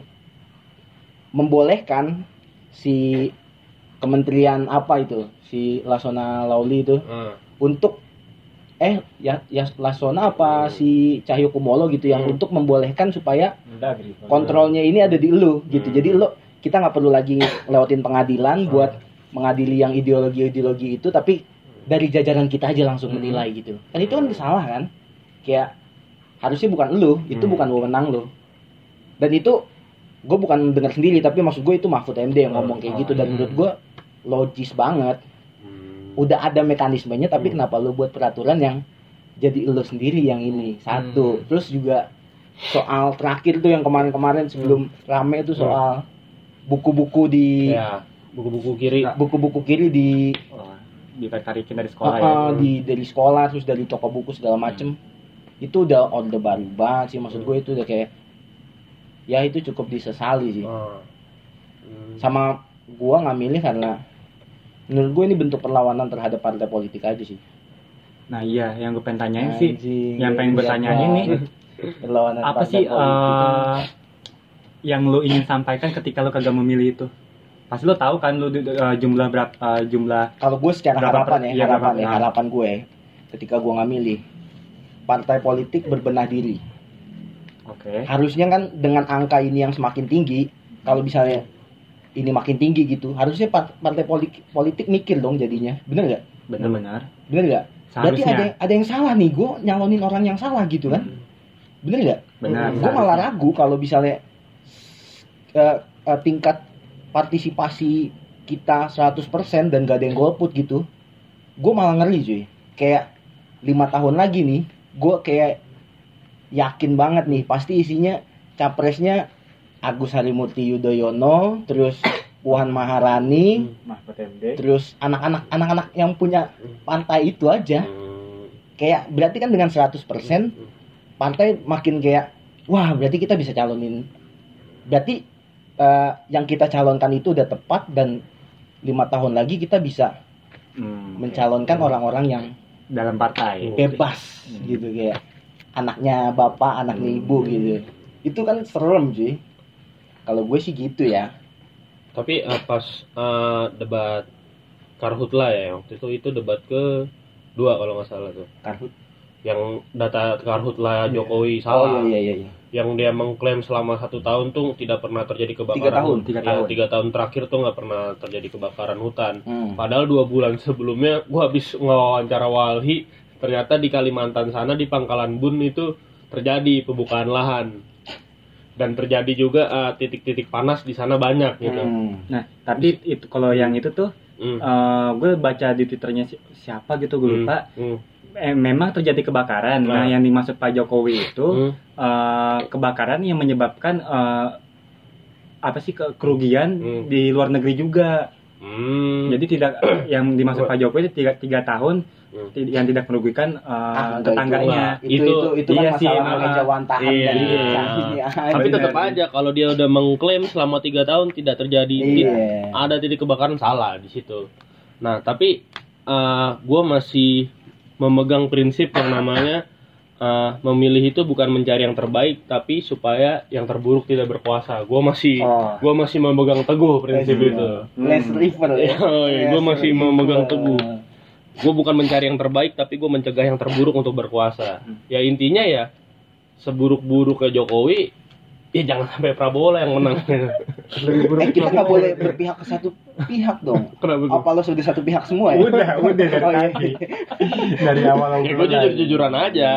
S1: membolehkan si kementerian apa itu, si Lasona Lauli itu
S2: ah.
S1: untuk eh ya ya Lasona apa si Cahyokumolo gitu yang
S2: Hmm.
S1: untuk membolehkan supaya
S3: Mendagri.
S1: kontrolnya ini ada di lu gitu.
S2: Hmm.
S1: Jadi lo kita nggak perlu lagi lewatin pengadilan buat mengadili yang ideologi-ideologi itu, tapi dari jajaran kita aja langsung
S2: Hmm.
S1: menilai gitu. Kan itu kan salah kan? Kayak harusnya bukan lu, itu
S2: Hmm.
S1: bukan wewenang lu. Dan itu gue bukan dengar sendiri, tapi maksud gue itu Mahfud M D yang ngomong kayak
S3: Oh,
S1: gitu, dan
S4: hmm.
S1: menurut gue logis banget.
S2: Hmm.
S1: Udah ada mekanismenya, tapi
S2: Hmm.
S1: kenapa lu buat peraturan yang jadi lu sendiri yang ini satu.
S4: Hmm.
S1: Terus juga soal terakhir tuh yang kemarin-kemarin sebelum rame itu soal buku-buku di
S2: Ya, buku-buku kiri.
S1: buku-buku kiri di
S3: Oh, ditarikin dari sekolah
S1: uh,
S3: ya.
S1: uh, di dari sekolah, terus dari toko buku segala macem. Itu udah orde baru banget sih, maksud gue itu udah kayak ya itu cukup disesali sih.
S2: Ah. Hmm.
S1: Sama gua nggak milih karena menurut gue ini bentuk perlawanan terhadap partai politik aja sih.
S3: Nah, iya, yang gue pengen tanyain sih,
S1: Anjing,
S3: yang pengen gue
S1: lihat
S3: tanyain
S1: banget.
S3: nih,
S1: Perlawanan
S3: apa
S1: partai
S3: sih
S1: politik.
S3: eh, yang lu ingin sampaikan ketika lu kagak memilih itu? Pasti lu tahu kan lu eh, jumlah berapa eh, jumlah
S1: Kalau gue secara
S3: Berapa
S1: harapan
S3: per-
S1: ya,
S3: iya,
S1: harapan
S3: berapa-
S1: ya,
S3: ah.
S1: harapan gue ketika gue nggak milih, partai politik berbenah diri.
S3: Oke.
S1: Harusnya kan dengan angka ini yang semakin tinggi, kalau misalnya ini makin tinggi gitu, harusnya par- partai politik politik mikir dong jadinya, bener nggak?
S3: Benar-benar.
S1: Bener nggak? Berarti
S3: Seharusnya.
S1: ada ada yang salah nih, gue nyalonin orang yang salah gitu kan? Bener nggak?
S3: Benar.
S1: Gue malah ragu kalau misalnya eh, eh, tingkat partisipasi kita seratus persen dan gak ada yang golput gitu, gue malah ngeri cuy. Kayak lima tahun lagi nih, gue kayak yakin banget nih pasti isinya capresnya Agus Harimurti Yudhoyono, terus Puan Maharani,
S3: Mahfud M D.
S1: terus anak-anak anak-anak yang punya partai itu aja.
S2: Hmm.
S1: Kayak berarti kan dengan seratus persen partai makin kayak wah berarti kita bisa calonin, berarti eh, yang kita calonkan itu udah tepat dan lima tahun lagi kita bisa
S3: Hmm,
S1: mencalonkan orang-orang yang
S3: dalam partai.
S1: bebas
S3: Hmm.
S1: gitu, kayak anaknya bapak, anaknya ibu gitu. Itu kan serem sih. Kalau gue sih gitu ya.
S2: Tapi uh, pas uh, debat Karhutla ya waktu itu itu debat ke dua kalau nggak salah tuh.
S1: Karhut.
S2: Yang data Karhutla Jokowi
S1: Oh
S2: salah.
S1: iya iya iya.
S2: Yang dia mengklaim selama satu tahun tuh tidak pernah terjadi kebakaran.
S1: Tiga tahun,
S3: tiga
S2: Ya,
S3: tahun.
S2: tiga tahun terakhir tuh nggak pernah terjadi kebakaran hutan.
S1: Hmm.
S2: Padahal dua bulan sebelumnya gua habis ngewawancara Walhi, ternyata di Kalimantan sana di Pangkalan Bun itu terjadi pembukaan lahan. Dan terjadi juga uh, titik-titik panas di sana banyak gitu.
S1: Hmm.
S3: Nah, tapi itu kalau yang itu tuh
S2: Hmm.
S3: eh gue baca di Twitternya si- siapa gitu gue lupa.
S2: Hmm.
S3: Eh, memang terjadi kebakaran. Nah,
S2: Nah.
S3: yang dimaksud Pak Jokowi itu
S2: Hmm.
S3: eh, kebakaran yang menyebabkan eh, apa sih ke- kerugian
S2: Hmm.
S3: di luar negeri juga.
S2: Hmm.
S3: Jadi tidak yang dimaksud Pak Jokowi itu tiga, tiga tahun
S2: Hmm.
S3: ti- yang tidak merugikan eh,
S1: Ah, enggak,
S3: tetangganya.
S1: Itu itu
S2: Itu-
S1: itu, kan
S3: iya sih,
S1: masalah
S3: nah,
S1: memejawantahan
S2: iya.
S1: dari
S2: Iya.
S1: ini aja.
S2: Tapi tetap
S3: Benar.
S2: aja kalau dia udah mengklaim selama tiga tahun tidak terjadi,
S1: Iya.
S2: ada titik kebakaran, salah di situ. Nah, tapi gue masih memegang prinsip yang namanya uh, memilih itu bukan mencari yang terbaik, tapi supaya yang terburuk tidak berkuasa. Gue masih
S1: Oh.
S2: gue masih memegang teguh prinsip itu.
S1: Less river ya.
S2: Gue
S1: Less
S2: masih
S1: river.
S2: memegang teguh. Gue bukan mencari yang terbaik, tapi gue mencegah yang terburuk untuk berkuasa. Ya intinya ya seburuk-buruknya Jokowi, ya jangan sampai Prabowo lah yang menang.
S1: Eh kita nggak boleh berpihak ke satu pihak dong.
S2: Kenapa tuh?
S1: Apa lo sudah satu pihak semua ya?
S3: Udah, udah dari
S1: Oh, iya.
S3: tadi. Dari awal
S2: Ya gue jujur-jujuran aja.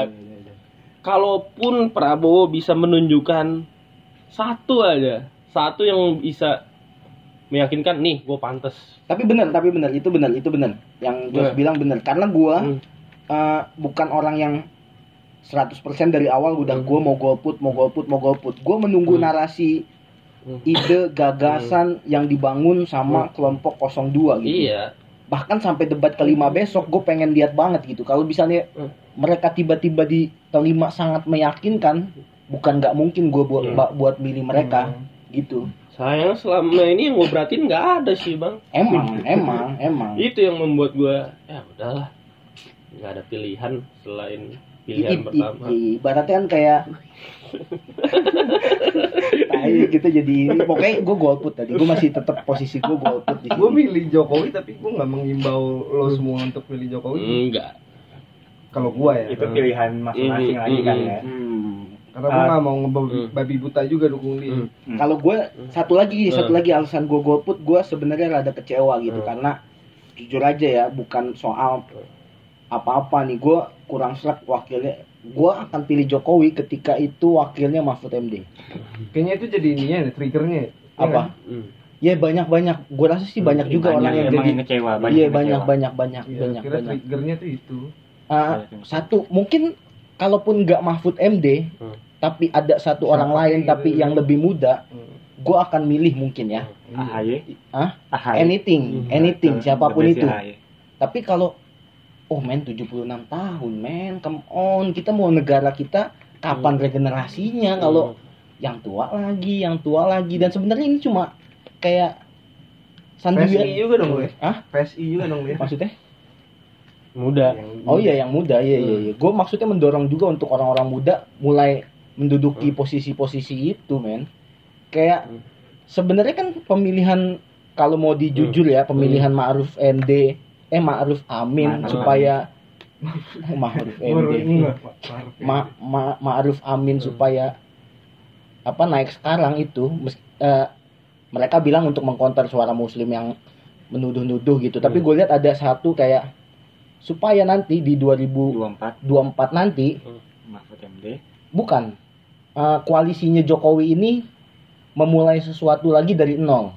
S2: Kalaupun Prabowo bisa menunjukkan satu aja, satu yang bisa meyakinkan nih, gue pantas.
S1: Tapi benar, tapi benar, itu benar, itu benar. Yang Jos
S2: Benar.
S1: bilang benar. Karena gua
S2: Hmm.
S1: eh, bukan orang yang seratus persen dari awal udah
S2: Hmm.
S1: gua mau golput, mau golput, mau golput. Gua menunggu
S2: Hmm.
S1: narasi,
S2: Hmm.
S1: ide, gagasan yang dibangun sama kelompok nol dua gitu.
S2: Iya.
S1: Bahkan sampai debat kelima besok gue pengen lihat banget gitu. Kalau misalnya
S2: Hmm.
S1: mereka tiba-tiba di kelima sangat meyakinkan, bukan nggak mungkin gue buat
S2: Hmm.
S1: ba- buat milih mereka gitu.
S2: Sayang selama ini yang gue perhatiin nggak ada sih bang.
S1: Emang, emang, emang.
S2: Itu yang membuat gue, ya udahlah, nggak ada pilihan selain pilihan
S1: I- i-
S2: pertama.
S1: i- ibaratnya kan kayak tai kita jadi ini. Pokoknya gue golput tadi. Gue masih tetap posisi gue golput di
S4: Gue
S1: sini.
S4: milih Jokowi tapi gue nggak mengimbau lo semua untuk pilih Jokowi.
S2: Enggak.
S4: Kalau gue ya.
S3: Itu pilihan masing-masing
S2: Hmm,
S3: lagi kan
S2: hmm,
S3: ya.
S1: Hmm.
S4: Karena gue
S3: Ah.
S4: nggak mau ngebabi
S2: Hmm.
S4: babi buta juga dukung dia.
S2: Hmm.
S3: Hmm.
S1: Kalau gue satu lagi, satu
S2: Hmm.
S1: lagi alasan gue golput, gue sebenarnya rada kecewa gitu
S2: Hmm.
S1: karena jujur aja ya, bukan soal apa-apa nih, gue kurang serak wakilnya. Gue akan pilih Jokowi ketika itu wakilnya Mahfud M D.
S4: Kayaknya itu jadi ininya nih, triggernya. Ya
S1: Apa?
S4: kan?
S2: Hmm.
S1: Ya banyak-banyak. Gue rasa sih banyak juga
S3: Banyak
S1: orang yang
S3: emang
S1: jadi.
S3: yang kecewa, banyak
S1: Iya
S3: yang
S1: banyak
S3: kecewa.
S1: banyak banyak
S4: Iya,
S1: banyak
S4: kira
S1: banyak.
S4: triggernya tuh itu.
S1: Ah,
S3: Banyak yang
S1: satu mungkin kalaupun nggak Mahfud M D,
S2: Hmm.
S1: tapi ada satu
S4: Siapa
S1: orang lain
S4: gitu
S1: tapi
S4: ya?
S1: yang lebih muda,
S4: Hmm.
S1: gue akan milih mungkin ya.
S4: Iya.
S3: A H Y.
S1: Hah?
S3: A H Y.
S1: Anything,
S2: Hmm.
S1: anything, siapapun
S3: The best
S1: itu.
S3: A H Y.
S1: Tapi kalau oh men tujuh puluh enam tahun men, come on, kita mau negara kita kapan regenerasinya kalau yang tua lagi, yang tua lagi, dan sebenarnya ini cuma kayak
S4: P S I
S1: Sandiaga.
S4: juga dong gue.
S1: Hah?
S4: P S I juga dong dia.
S1: Maksudnya?
S2: Muda.
S4: Yang-
S1: Oh iya yang muda, iya iya. iya. Gue maksudnya mendorong juga untuk orang-orang muda mulai menduduki posisi-posisi itu men. Kayak
S2: Hmm.
S1: sebenarnya kan pemilihan kalau mau dijujur ya, pemilihan Ma'ruf M D, eh Ma'ruf Amin
S3: Ma'ruf
S1: supaya Ma'ruf M
S4: Baru
S1: D.
S4: enggak, Pak. Parah.
S1: Ma, ma, Ma'ruf Amin supaya apa naik sekarang itu mes- eh, mereka bilang untuk mengkonter suara muslim yang menuduh-nuduh gitu. Tapi
S2: Hmm.
S1: gue lihat ada satu kayak supaya nanti di dua ribu
S3: dua puluh empat
S1: dua puluh empat nanti
S3: Mahfud M D.
S1: bukan eh, koalisinya Jokowi ini memulai sesuatu lagi dari nol.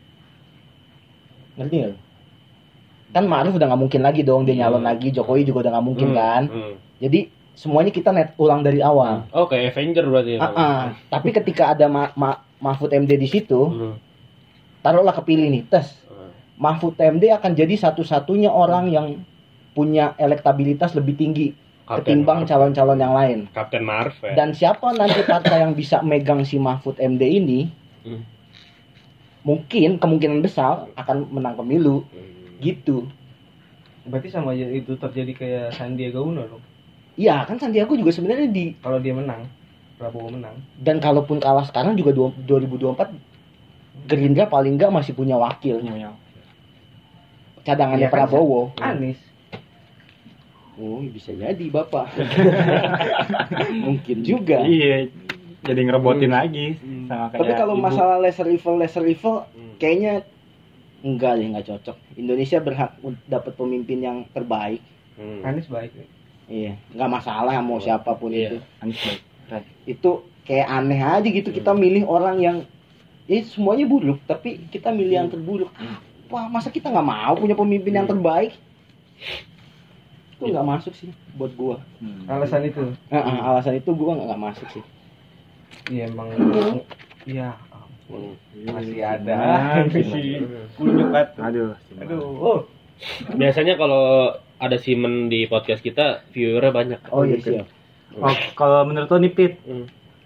S1: Ngerti nggak? Kan Ma'ruf udah nggak mungkin lagi dong dia nyalon
S2: Hmm.
S1: lagi, Jokowi juga udah nggak mungkin
S2: Hmm.
S1: kan.
S2: Hmm.
S1: Jadi semuanya kita net ulang dari awal.
S2: Oh kayak Avenger berarti ya.
S1: Ah, ah. Tapi ketika ada Ma- Ma- Mahfud M D di situ,
S2: Hmm.
S1: taruhlah kepilih nih, tes.
S2: Hmm.
S1: Mahfud M D akan jadi satu-satunya orang yang punya elektabilitas lebih tinggi
S2: Kapten
S1: ketimbang
S2: Marf.
S1: calon-calon yang lain.
S2: Kapten Marf ya.
S1: Dan siapa nanti partai yang bisa megang si Mahfud M D ini,
S2: Hmm.
S1: mungkin kemungkinan besar akan menang pemilu,
S2: Hmm.
S1: gitu.
S4: Berarti sama aja itu terjadi kayak Sandiaga Uno dong.
S1: Iya, kan Sandiaga juga sebenarnya di
S4: Kalau dia menang, Prabowo menang.
S1: dan kalaupun kalah sekarang juga dua- 2024 Gerindra paling nggak masih punya wakil.
S3: Iya.
S1: Cadangannya
S4: Iya kan,
S1: Prabowo.
S4: Anies.
S1: Oh, bisa jadi Bapak. Mungkin juga.
S3: Iya. Jadi ngerobotin
S2: Hmm.
S3: lagi sama kayak
S1: Tapi kalau
S3: ibu.
S1: masalah lesser evil, lesser evil
S2: Hmm.
S1: kayaknya enggak deh, nggak cocok. Indonesia berhak untuk dapat pemimpin yang terbaik.
S2: Hmm.
S4: Anies baik.
S1: Iya, nggak masalah mau siapapun
S2: Iya.
S1: itu.
S3: Anies baik. Right.
S1: Itu kayak aneh aja gitu kita milih orang yang ya semuanya buruk, tapi kita milih yang terburuk. Wah, masa kita nggak mau punya pemimpin yang terbaik? Itu nggak masuk sih buat gua.
S3: Hmm.
S4: Alasan itu.
S1: Nah, ah, alasan itu gua nggak nggak masuk sih.
S4: Iya emang. Iya.
S2: Hmm.
S4: Masih ada.
S3: Nah,
S4: Masih kunjuk tuh.
S3: Aduh.
S4: Aduh. Oh.
S2: Biasanya kalau ada Simen di podcast kita, viewernya banyak.
S1: Oh iya siap.
S3: Oh, kalau menurut lo nih Pit,
S2: Hmm.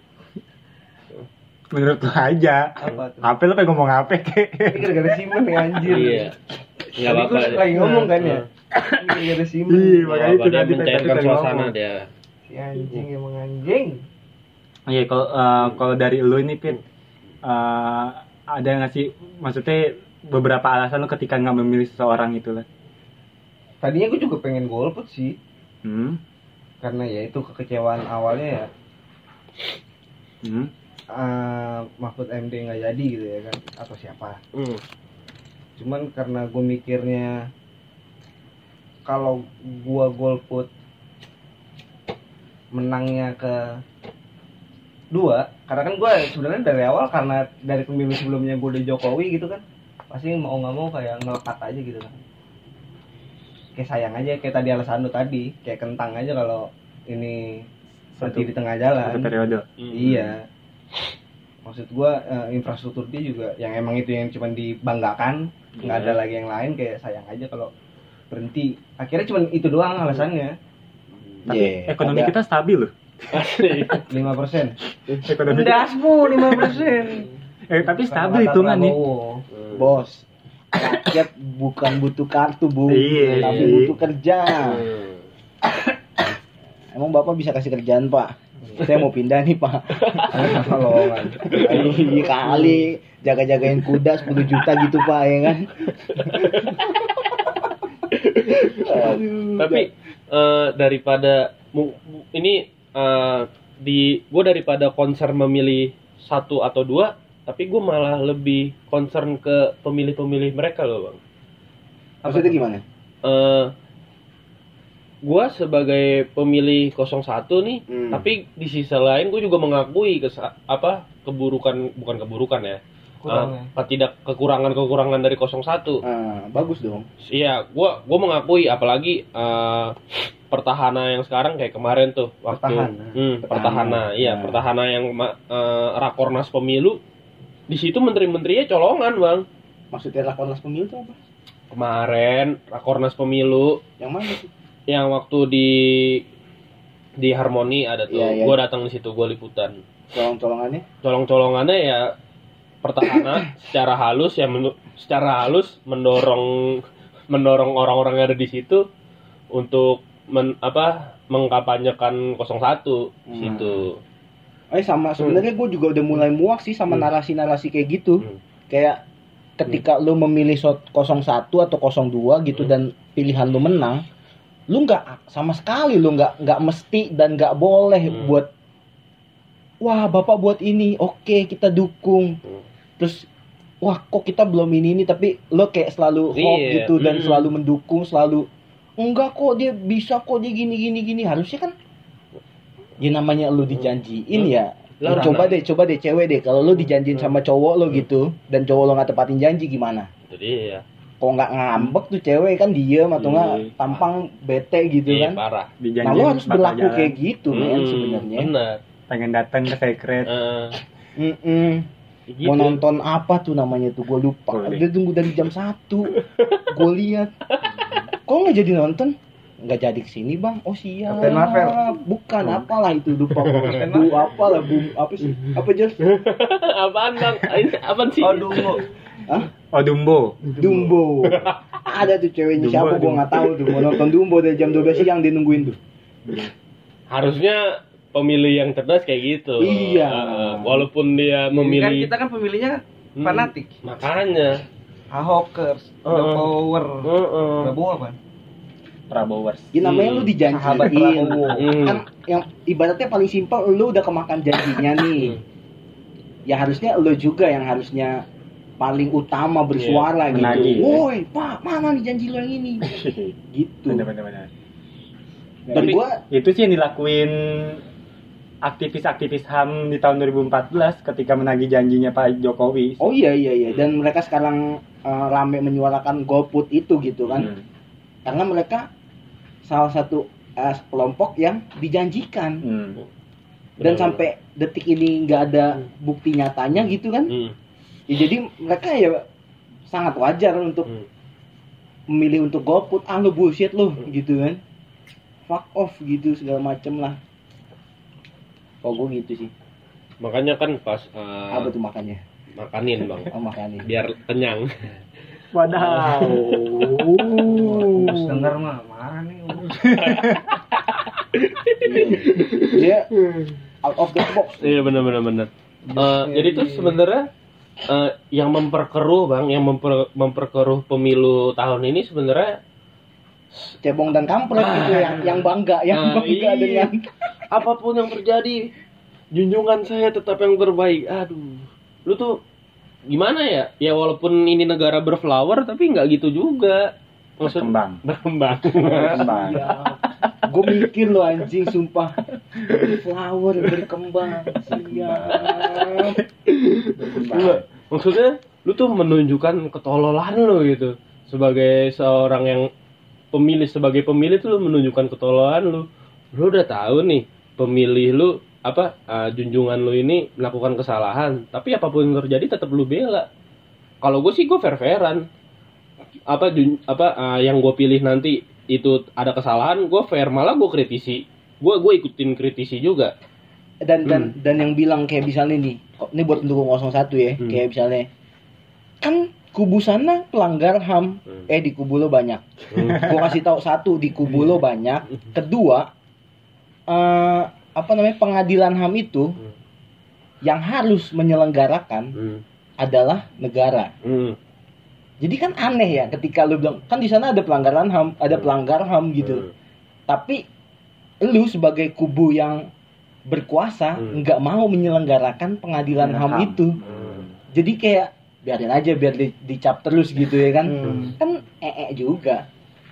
S3: menurut lo aja.
S4: Apa tuh?
S3: Apa lo pengen ngomong apa kek?
S4: Ini gara-gara Simon nih anjir.
S2: Iya. Nggak
S4: Tadi
S2: apa-apa.
S4: gue lagi ngomong kan ya. Ini gara-gara Simon.
S3: Iya,
S2: Nggak
S3: makanya
S2: apa-apa,
S3: itu
S2: dia
S3: tadi
S2: mencairkan
S3: tadi
S2: suasana
S3: ngomong.
S2: dia.
S4: Si anjing emang anjing.
S3: Iya, kalau eh, kalau dari lo ini Pit, eh, ada nggak sih, maksudnya beberapa alasan lo ketika nggak memilih seseorang itu lah?
S4: Tadinya gue juga pengen golput sih.
S3: Hmm.
S4: Karena ya itu kekecewaan awalnya ya.
S3: Hmm.
S4: eh, Mahfud M D nggak jadi gitu ya kan, atau siapa.
S2: Hmm.
S4: Cuman karena gue mikirnya kalau gua golput menangnya ke dua, karena kan gue sebenarnya dari awal karena dari pemilu sebelumnya gue udah Jokowi gitu kan, pasti mau nggak mau kayak ngelekat aja gitu kan, kayak sayang aja kayak tadi alasan lu tadi, kayak kentang aja kalau ini
S3: Satu-
S4: berhenti di tengah jalan.
S3: Satu periode.
S2: Hmm.
S4: Iya. Maksud gua eh, infrastruktur dia juga yang emang itu yang cuma dibanggakan, nggak ada
S2: Iya.
S4: lagi yang lain, kayak sayang aja kalau berhenti. Akhirnya cuma itu doang alasannya.
S3: Tapi
S1: Iya,
S3: ekonomi
S1: ada-
S3: kita stabil loh.
S2: Asli.
S4: lima persen.
S3: Ekonomi kita,
S4: Dasmu lima persen.
S3: eh tapi stabil hitungan nih.
S1: Bos, rakyat bukan butuh kartu, Bu.
S3: Iya.
S1: Tapi butuh kerja.
S2: Hmm.
S1: Emang Bapak bisa kasih kerjaan, Pak? Saya mau pindah nih, Pak.
S4: Tolongan.
S1: Iya kali, jaga-jagain kuda sepuluh juta gitu, Pak, ya kan? Aduh.
S2: Tapi eh, daripada mu- mu- ini eh, di gue daripada concern memilih satu atau dua, tapi gue malah lebih concern ke pemilih-pemilih mereka loh, Bang.
S1: Maksudnya gimana?
S2: Eh gue sebagai pemilih nol satu nih,
S1: Hmm.
S2: tapi di sisi lain gue juga mengakui kesa- apa keburukan, bukan keburukan ya,
S4: Kurangnya.
S2: eh, tidak kekurangan-kekurangan dari nol satu.
S1: Ah, bagus dong.
S2: Iya, gua gua mengakui, apalagi eh, pertahanan yang sekarang kayak kemarin tuh waktu
S4: Pertahanan.
S2: hmm, pertahanan, iya
S1: Nah.
S2: pertahanan yang ma- eh, rakornas pemilu, di situ menteri-menterinya colongan, Bang.
S1: Maksudnya rakornas pemilu itu apa?
S2: Kemarin rakornas pemilu
S1: Yang mana sih?
S2: yang waktu di di Harmoni ada tuh,
S1: Iya, iya.
S2: gua datang di situ, gua liputan.
S1: Colong-colongannya?
S2: Colong-colongannya ya pertahanan secara halus ya menu- secara halus mendorong mendorong orang-orang yang ada di situ untuk men, apa mengkampanyekan nol satu di
S1: Hmm.
S2: situ.
S1: Eh sama sebenarnya gue juga udah mulai muak sih sama
S2: Hmm.
S1: narasi-narasi kayak gitu.
S2: Hmm.
S1: Kayak ketika lu memilih so- nol satu atau nol dua gitu
S2: Hmm.
S1: dan pilihan lu menang, lu nggak sama sekali lu nggak nggak mesti dan nggak boleh
S2: Hmm.
S1: buat wah bapak buat ini, oke kita dukung.
S2: Hmm.
S1: Terus wah kok kita belum ini ini, tapi lo kayak selalu hope
S2: Iya.
S1: gitu dan
S2: Hmm.
S1: selalu mendukung, selalu enggak kok dia bisa kok dia gini gini gini. Harusnya kan ya namanya lu dijanjiin
S2: Hmm.
S1: ya.
S2: Lah,
S1: Ya, coba
S2: Rana.
S1: deh, coba deh cewek deh. Kalau lu dijanjiin
S2: Hmm.
S1: sama cowok lo
S2: Hmm.
S1: gitu dan cowok lo nggak tepatin janji gimana?
S2: Jadi ya
S1: Kok nggak ngambek tuh cewek kan diem atau nggak
S2: Iya.
S1: tampang bete gitu
S2: iya,
S1: kan?
S2: parah.
S3: Dijanjiin
S1: Nah lo harus
S3: bakal
S1: berlaku
S3: jalan.
S1: kayak gitu men
S2: Hmm,
S1: sebenarnya.
S2: benar.
S3: Pengen datang ke secret.
S2: Eh,
S1: Mm-mm.
S2: gitu.
S1: Mau nonton apa tuh namanya tuh gue lupa.
S3: Boleh.
S1: Dia tunggu dari jam satu. Gue lihat. Kok nggak jadi nonton? Nggak jadi kesini bang. Oh siap.
S4: Captain Marvel.
S1: Bukan apalah itu lupa.
S4: Captain
S1: Bu apalah bu apa sih? Apa Jos?
S2: Apaan, Bang? Ini apaan sih?
S4: Oh dungu.
S1: Hah?
S3: Oh Dumbo.
S1: Dumbo. Ada tuh ceweknya
S3: Dumbo,
S1: siapa gue
S3: Dumbo.
S1: nggak tahu tuh. Mau nonton Dumbo dari jam dua belas siang dia nungguin tuh.
S2: Harusnya pemilih yang cerdas kayak gitu.
S1: Iya.
S2: Eh, walaupun dia
S4: Kan
S2: memilih
S4: kita kan pemilihnya
S2: Hmm,
S4: fanatik.
S2: Makanya.
S4: Ahokers,
S2: Uh-uh.
S4: The Power,
S2: Heeh.
S4: Prabowo apa?
S3: Prabowers.
S1: Ya namanya
S2: Hmm.
S1: lu
S4: Sahabat
S1: dijanjiin.
S4: Prabowo.
S2: Hmm.
S1: Kan yang ibaratnya paling simpel lu udah kemakan janjinya nih.
S2: Hmm.
S1: Ya harusnya lu juga yang harusnya paling utama bersuara
S3: Iya,
S1: gitu.
S3: menagih, ya.
S1: Woi, Pak, mana nih janji lu yang ini? Gitu.
S3: Bener-bener.
S1: Dan
S2: Tapi-
S1: gua
S3: Itu sih yang dilakuin aktivis-aktivis H A M di tahun dua ribu empat belas ketika menagih janjinya Pak Jokowi.
S1: oh iya iya iya dan mereka sekarang uh, rame menyuarakan golput itu gitu kan.
S3: Hmm.
S1: Karena mereka salah satu uh, kelompok yang dijanjikan.
S3: Hmm.
S1: Dan
S2: Benar-benar.
S1: sampai detik ini nggak ada bukti nyatanya gitu kan.
S2: Hmm.
S1: Ya, jadi mereka ya sangat wajar untuk
S2: Hmm.
S1: memilih untuk golput. Ah lu bullshit lu gitu kan. Fuck off gitu segala macem lah. Oh gue gitu sih.
S2: Makanya kan pas uh,
S1: Apa tuh makannya?
S2: makanin bang,
S1: Oh makannya.
S2: biar kenyang.
S3: Wadaw.
S4: Terus denger mah marah nih.
S1: Dia out of the box.
S2: Iya benar-benar benar. Eh, jadi itu sebenarnya eh, yang memperkeruh bang, yang memper, memperkeruh pemilu tahun ini sebenarnya
S1: Cebong dan kampret gitu yang yang bangga, yang
S2: Ah,
S1: bangga
S2: iya.
S1: dengan
S2: apapun yang terjadi, junjungan saya tetap yang terbaik. Aduh, lu tuh gimana ya? Ya walaupun ini negara berflower, tapi nggak gitu juga. Maksud
S3: Berkembang.
S2: berkembang.
S3: Berkembang.
S1: ya. Gue mikir lo anjing sumpah. Flower berkembang. Siap.
S2: Enggak, maksudnya lu tuh menunjukkan ketololan lu gitu. Sebagai seorang yang pemilih, sebagai pemilih tuh lu menunjukkan ketololan lu. Lu udah tahu nih pemilih lu apa uh, junjungan lu ini melakukan kesalahan, tapi apapun yang terjadi tetap lu bela. Kalau gue sih gue fair-fairan. Apa jun, apa uh, yang gue pilih nanti itu ada kesalahan, gue fair, malah gue kritisi. Gue gue ikutin kritisi juga.
S1: Dan dan
S2: Hmm.
S1: dan yang bilang kayak misalnya nih, kok- ini buat pendukung nol satu ya,
S2: Hmm.
S1: kayak misalnya kan kubu sana pelanggar H A M,
S2: Hmm.
S1: eh di kubu lo banyak.
S2: Hmm.
S1: Gue kasih tahu satu di kubu lo banyak. Kedua, eh, apa namanya pengadilan H A M itu
S2: Hmm.
S1: yang harus menyelenggarakan
S2: Hmm.
S1: adalah negara.
S2: Hmm.
S1: Jadi kan aneh ya ketika lu bilang kan di sana ada pelanggaran H A M, ada pelanggar H A M gitu.
S2: Hmm.
S1: Tapi lu sebagai kubu yang berkuasa
S2: Hmm.
S1: nggak mau menyelenggarakan pengadilan H A M
S3: H A M.
S1: itu.
S2: Hmm.
S1: Jadi kayak biarin aja biar di, dicap terus gitu ya kan.
S4: Hmm.
S1: Kan ee juga.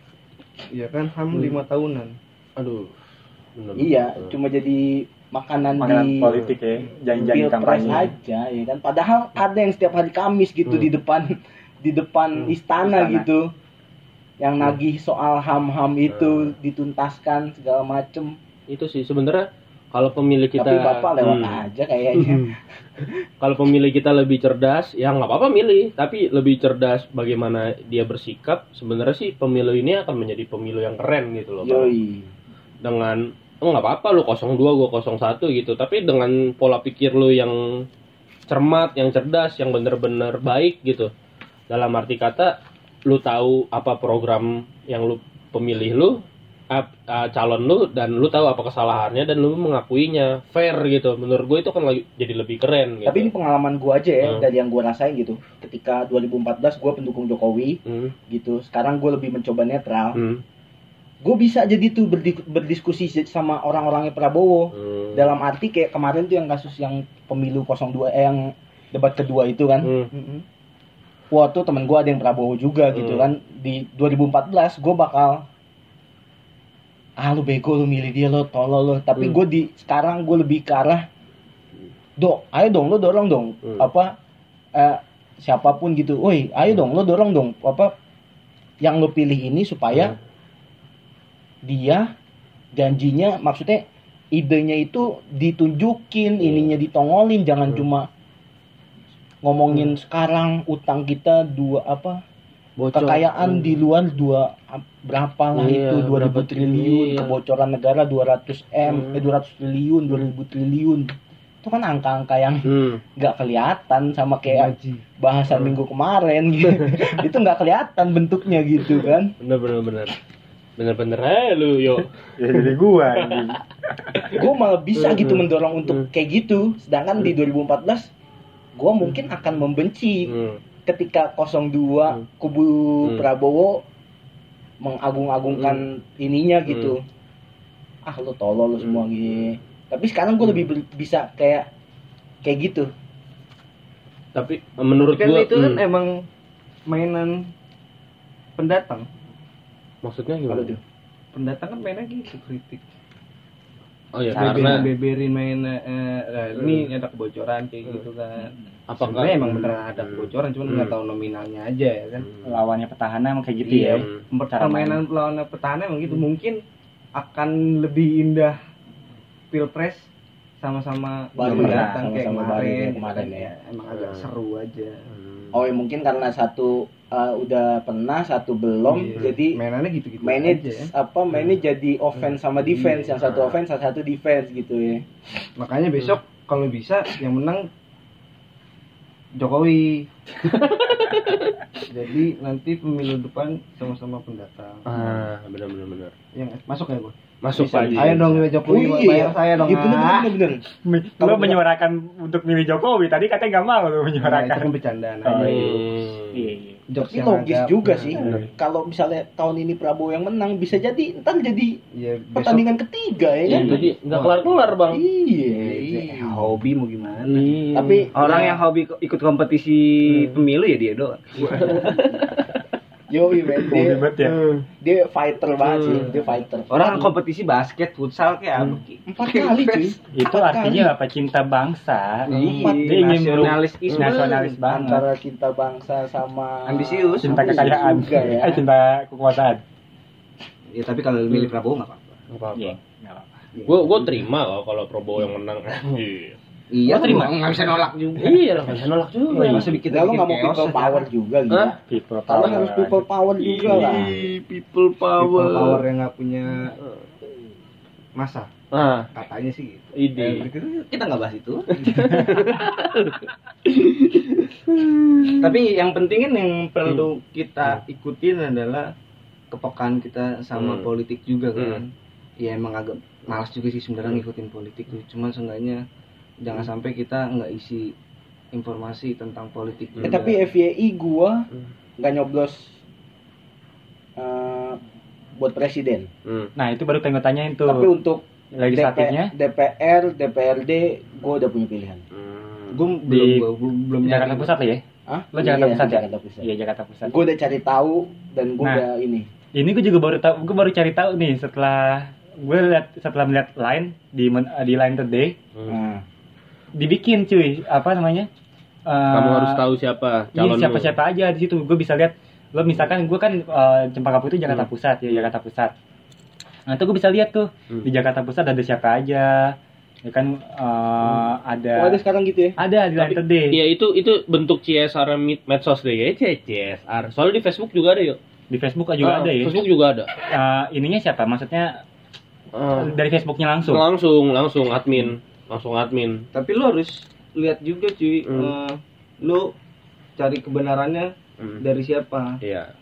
S4: Iya kan H A M lima tahunan.
S2: Aduh. Bener,
S1: Iya,
S2: bener.
S1: cuma jadi makanan,
S3: Makanan
S1: di
S3: politik ya, janji-janji
S1: Pilpres
S3: kampanye.
S1: aja ya kan. Padahal ada yang setiap hari Kamis gitu
S2: Hmm.
S1: di depan di depan
S2: Hmm.
S1: istana,
S3: Istana.
S1: gitu. Yang nagih soal H A M-H A M itu
S2: Hmm.
S1: dituntaskan segala macem.
S2: Itu sih sebenarnya kalau pemilih kita
S1: Tapi Bapak lewat
S2: Hmm.
S1: aja kayaknya.
S2: Kalau pemilih kita lebih cerdas, ya nggak apa-apa milih, tapi lebih cerdas bagaimana dia bersikap, sebenarnya sih pemilu ini akan menjadi pemilu yang keren gitu loh. Bang.
S1: Yoi.
S2: Dengan oh nggak apa-apa lu nol dua gua nol satu gitu, tapi dengan pola pikir lu yang cermat, yang cerdas, yang bener-bener baik gitu. Dalam arti kata lu tahu apa program yang lu pemilih lu, ap- uh, calon lu, dan lu tahu apa kesalahannya dan lu mengakuinya fair gitu. Menurut gue itu kan lagi jadi lebih keren gitu.
S1: Tapi ini pengalaman gua aja ya,
S2: Hmm.
S1: dari yang gua rasain gitu. Ketika dua ribu empat belas gua pendukung Jokowi
S2: Hmm,
S1: gitu. Sekarang gua lebih mencoba netral.
S2: hmm,
S1: Gue bisa jadi tuh berdi- berdiskusi sama orang-orangnya Prabowo.
S2: hmm.
S1: Dalam arti kayak kemarin tuh yang kasus yang pemilu nol dua eh yang debat kedua itu kan.
S2: Hmm,
S4: Mm-mm.
S1: Wah tuh temen gue ada yang Prabowo juga gitu
S2: Hmm.
S1: kan. Di dua ribu empat belas gue bakal ah lu bego lu milih dia lo tolol lo. Tapi
S2: Hmm.
S1: gue di sekarang gue lebih ke arah dok ayo dong lo dorong dong
S2: Hmm.
S1: apa eh, siapapun gitu. Woi ayo dong lo dorong dong apa yang lo pilih ini supaya
S2: Hmm.
S1: dia janjinya maksudnya idenya itu ditunjukin,
S2: Hmm.
S1: ininya ditongolin, jangan
S2: Hmm.
S1: cuma ngomongin sekarang utang kita dua apa
S2: Bocor.
S1: kekayaan
S2: Hmm.
S1: di luar dua ap- berapa lah
S2: Iya,
S1: itu dua ribu
S2: berapa
S1: triliun,
S2: iya.
S1: kebocoran negara dua ratus M,
S2: Hmm.
S1: eh dua ratus triliun, dua ribu triliun. Itu kan angka-angka yang
S2: Hmm.
S1: nggak kelihatan sama kayak
S4: Gaji.
S1: bahasan
S2: Hmm.
S1: minggu kemarin gitu. Itu nggak kelihatan bentuknya gitu kan.
S2: Bener bener bener. Bener bener eh lu yo.
S3: Ya jadi gua anjing.
S1: Gue malah bisa gitu
S2: Hmm.
S1: mendorong untuk
S2: Hmm.
S1: kayak gitu. Sedangkan di dua ribu empat belas gue mungkin akan membenci
S2: Hmm.
S1: ketika nol dua
S2: Hmm.
S1: kubu
S2: Hmm.
S1: Prabowo mengagung-agungkan ininya gitu. Ah lu tolol lu semua
S2: Hmm.
S1: gini. Tapi sekarang gue lebih ber- bisa kayak kayak gitu.
S2: Tapi eh, menurut
S4: kan
S2: gua
S4: itu kan
S2: hmm,
S4: emang mainan pendatang.
S2: maksudnya
S1: Kalau
S2: gimana?
S1: tuh.
S4: Pendatang kan mainnya gitu, kritik.
S2: Oh ya,
S3: Cara
S2: karena
S4: beberin main eh, eh, ini ada kebocoran kayak gitu kan.
S2: apakah
S4: Sebenarnya emang beneran ada
S2: Hmm.
S4: kebocoran, cuman
S2: Hmm.
S4: nggak tahu nominalnya aja ya kan.
S2: Hmm.
S3: Lawannya petahana emang kayak gitu
S4: Iya.
S3: ya.
S2: Hmm.
S3: Cara
S4: Permainan lawan petahana emang gitu. Mungkin akan lebih indah pilpres sama-sama
S1: Baru ya,
S4: pendatang kayak
S1: sama-sama baru
S4: kemarin.
S1: kayak kemarin ya.
S4: Emang agak
S2: Hmm.
S4: seru aja.
S2: Hmm.
S1: Oh ya mungkin karena satu uh, udah pernah, satu belum,
S4: Iya.
S1: jadi
S4: mainannya gitu-gitu
S1: mainnya
S4: aja ya.
S1: apa mainnya jadi offense sama defense, yang satu
S2: Hmm.
S1: offense, yang satu defense gitu ya.
S4: Makanya besok kalau bisa yang menang Jokowi. Jadi nanti pemilu depan sama-sama pendatang.
S2: Ah, benar benar benar.
S4: Yang masuk ya, Bos?
S2: Masuk
S1: Bisa,
S2: Pak Haji.
S4: Ayo dong Jokowi, bayar saya dong.
S1: Iya bener
S4: ah.
S1: bener bener. bener.
S3: Lo menyuarakan untuk milih Jokowi, tadi katanya nggak mau lo
S4: Nah, itu
S3: menyuarakan.
S4: kan bercandaan
S3: Oh,
S4: aja.
S3: iya.
S2: Hmm.
S3: Iya, iya.
S4: Jokes
S1: Tapi
S4: yang
S1: logis
S4: ada-
S1: juga
S4: Nah,
S1: sih.
S3: bener.
S1: Kalau misalnya tahun ini Prabowo yang menang, bisa jadi ntar jadi
S4: Iya, besok
S1: pertandingan ketiga ya
S2: Iya,
S1: kan?
S2: jadi nggak kelar-kelar, Bang.
S1: Iya.
S4: Iya,
S1: iya.
S4: hobi mau gimana?
S2: Iya.
S1: Tapi
S4: Orang
S1: ya,
S4: yang hobi ikut kompetisi pemilu ya dia doang.
S1: yoi men,
S3: Hobi
S1: dia,
S3: banget ya.
S1: dia fighter banget sih,
S2: Hmm.
S1: dia fighter.
S4: Orang kompetisi basket, futsal kayak apa? Ki?
S1: empat kali cuy.
S3: Itu
S1: Empat
S3: artinya apa? Cinta bangsa.
S1: Empat.
S3: Dia ingin
S4: nasionalisme.
S3: nasionalis banget.
S1: Antara cinta bangsa sama
S4: Ambisius.
S3: Cinta
S1: ambisius
S3: kekayaan,
S1: juga ya.
S3: eh, cinta kekuasaan.
S4: Ya tapi kalau milih Prabowo nggak apa-apa.
S2: Nggak apa-apa.
S3: Iya, nggak apa-apa.
S2: Gue gue terima loh kalau Prabowo yang menang. Iya.
S4: Iya,
S1: Lo terima?
S4: nggak bisa nolak juga.
S2: Iya lah, nggak bisa nolak juga.
S4: Iya, masa bikin
S1: Kita lo nggak mau
S4: chaos
S1: people
S4: aja.
S1: power juga gitu.
S2: Hah?
S3: People
S1: Kalau
S3: power.
S1: harus people power juga lah.
S2: Ih, people power.
S4: People power yang nggak punya masa,
S2: Ah,
S4: katanya sih gitu.
S2: ide.
S4: Eh, kita nggak bahas itu. Tapi yang penting kan yang perlu kita ikutin adalah kepekaan kita sama
S2: Hmm.
S4: politik juga kan. Ya emang agak malas juga sih sebenarnya ngikutin politik tuh. Cuman seenggaknya jangan sampai kita nggak isi informasi tentang politik.
S1: Eh,
S4: juga.
S1: tapi F Y I gua
S2: Hmm.
S1: nggak nyoblos eh, buat presiden.
S2: Hmm.
S3: Nah, itu baru pengen tanyain tuh.
S1: Tapi untuk
S3: legislatifnya
S1: D P R, D P R D, gua udah punya pilihan.
S2: Hmm.
S4: gue
S3: di
S4: belum belum belum
S3: Jakarta
S4: nyari.
S3: Pusat lah ya.
S1: Hah?
S3: Lo Jakarta
S1: Iya,
S3: Pusat ya?
S1: Jakarta Pusat.
S3: Iya, Jakarta Pusat.
S1: Gue udah cari tahu dan gue
S3: Nah.
S1: udah ini.
S3: Ini gue juga baru tahu, gue baru cari tahu nih setelah gue lihat setelah melihat Line di men- di Line Today
S2: Hmm.
S1: Nah,
S3: dibikin cuy apa namanya? Eh,
S2: Kamu harus tahu siapa
S3: iya,
S2: calon
S3: siapa-siapa aja di situ. Gue bisa lihat lo misalkan gue kan eh, Cempaka Putih Jakarta
S2: Hmm.
S3: Pusat ya, Jakarta Pusat. Nah, itu gue bisa lihat tuh
S2: Hmm.
S3: di Jakarta Pusat ada siapa aja. Ya kan eh, ada
S1: oh, ada sekarang gitu ya?
S3: ada di Line
S2: Tapi-
S3: Today.
S2: Iya, itu itu bentuk C S R med- medsos deh ya, C S R. Soalnya di Facebook juga ada yuk.
S3: Di Facebook juga
S2: Ah,
S3: ada ya.
S2: Facebook juga ada.
S3: Eh, ininya siapa? Maksudnya
S2: Ah,
S3: dari Facebooknya langsung.
S2: langsung langsung admin, langsung admin.
S4: Tapi lo harus lihat juga cuy,
S2: Hmm.
S4: eh, lo cari kebenarannya
S2: Hmm.
S4: dari siapa,
S2: Iya.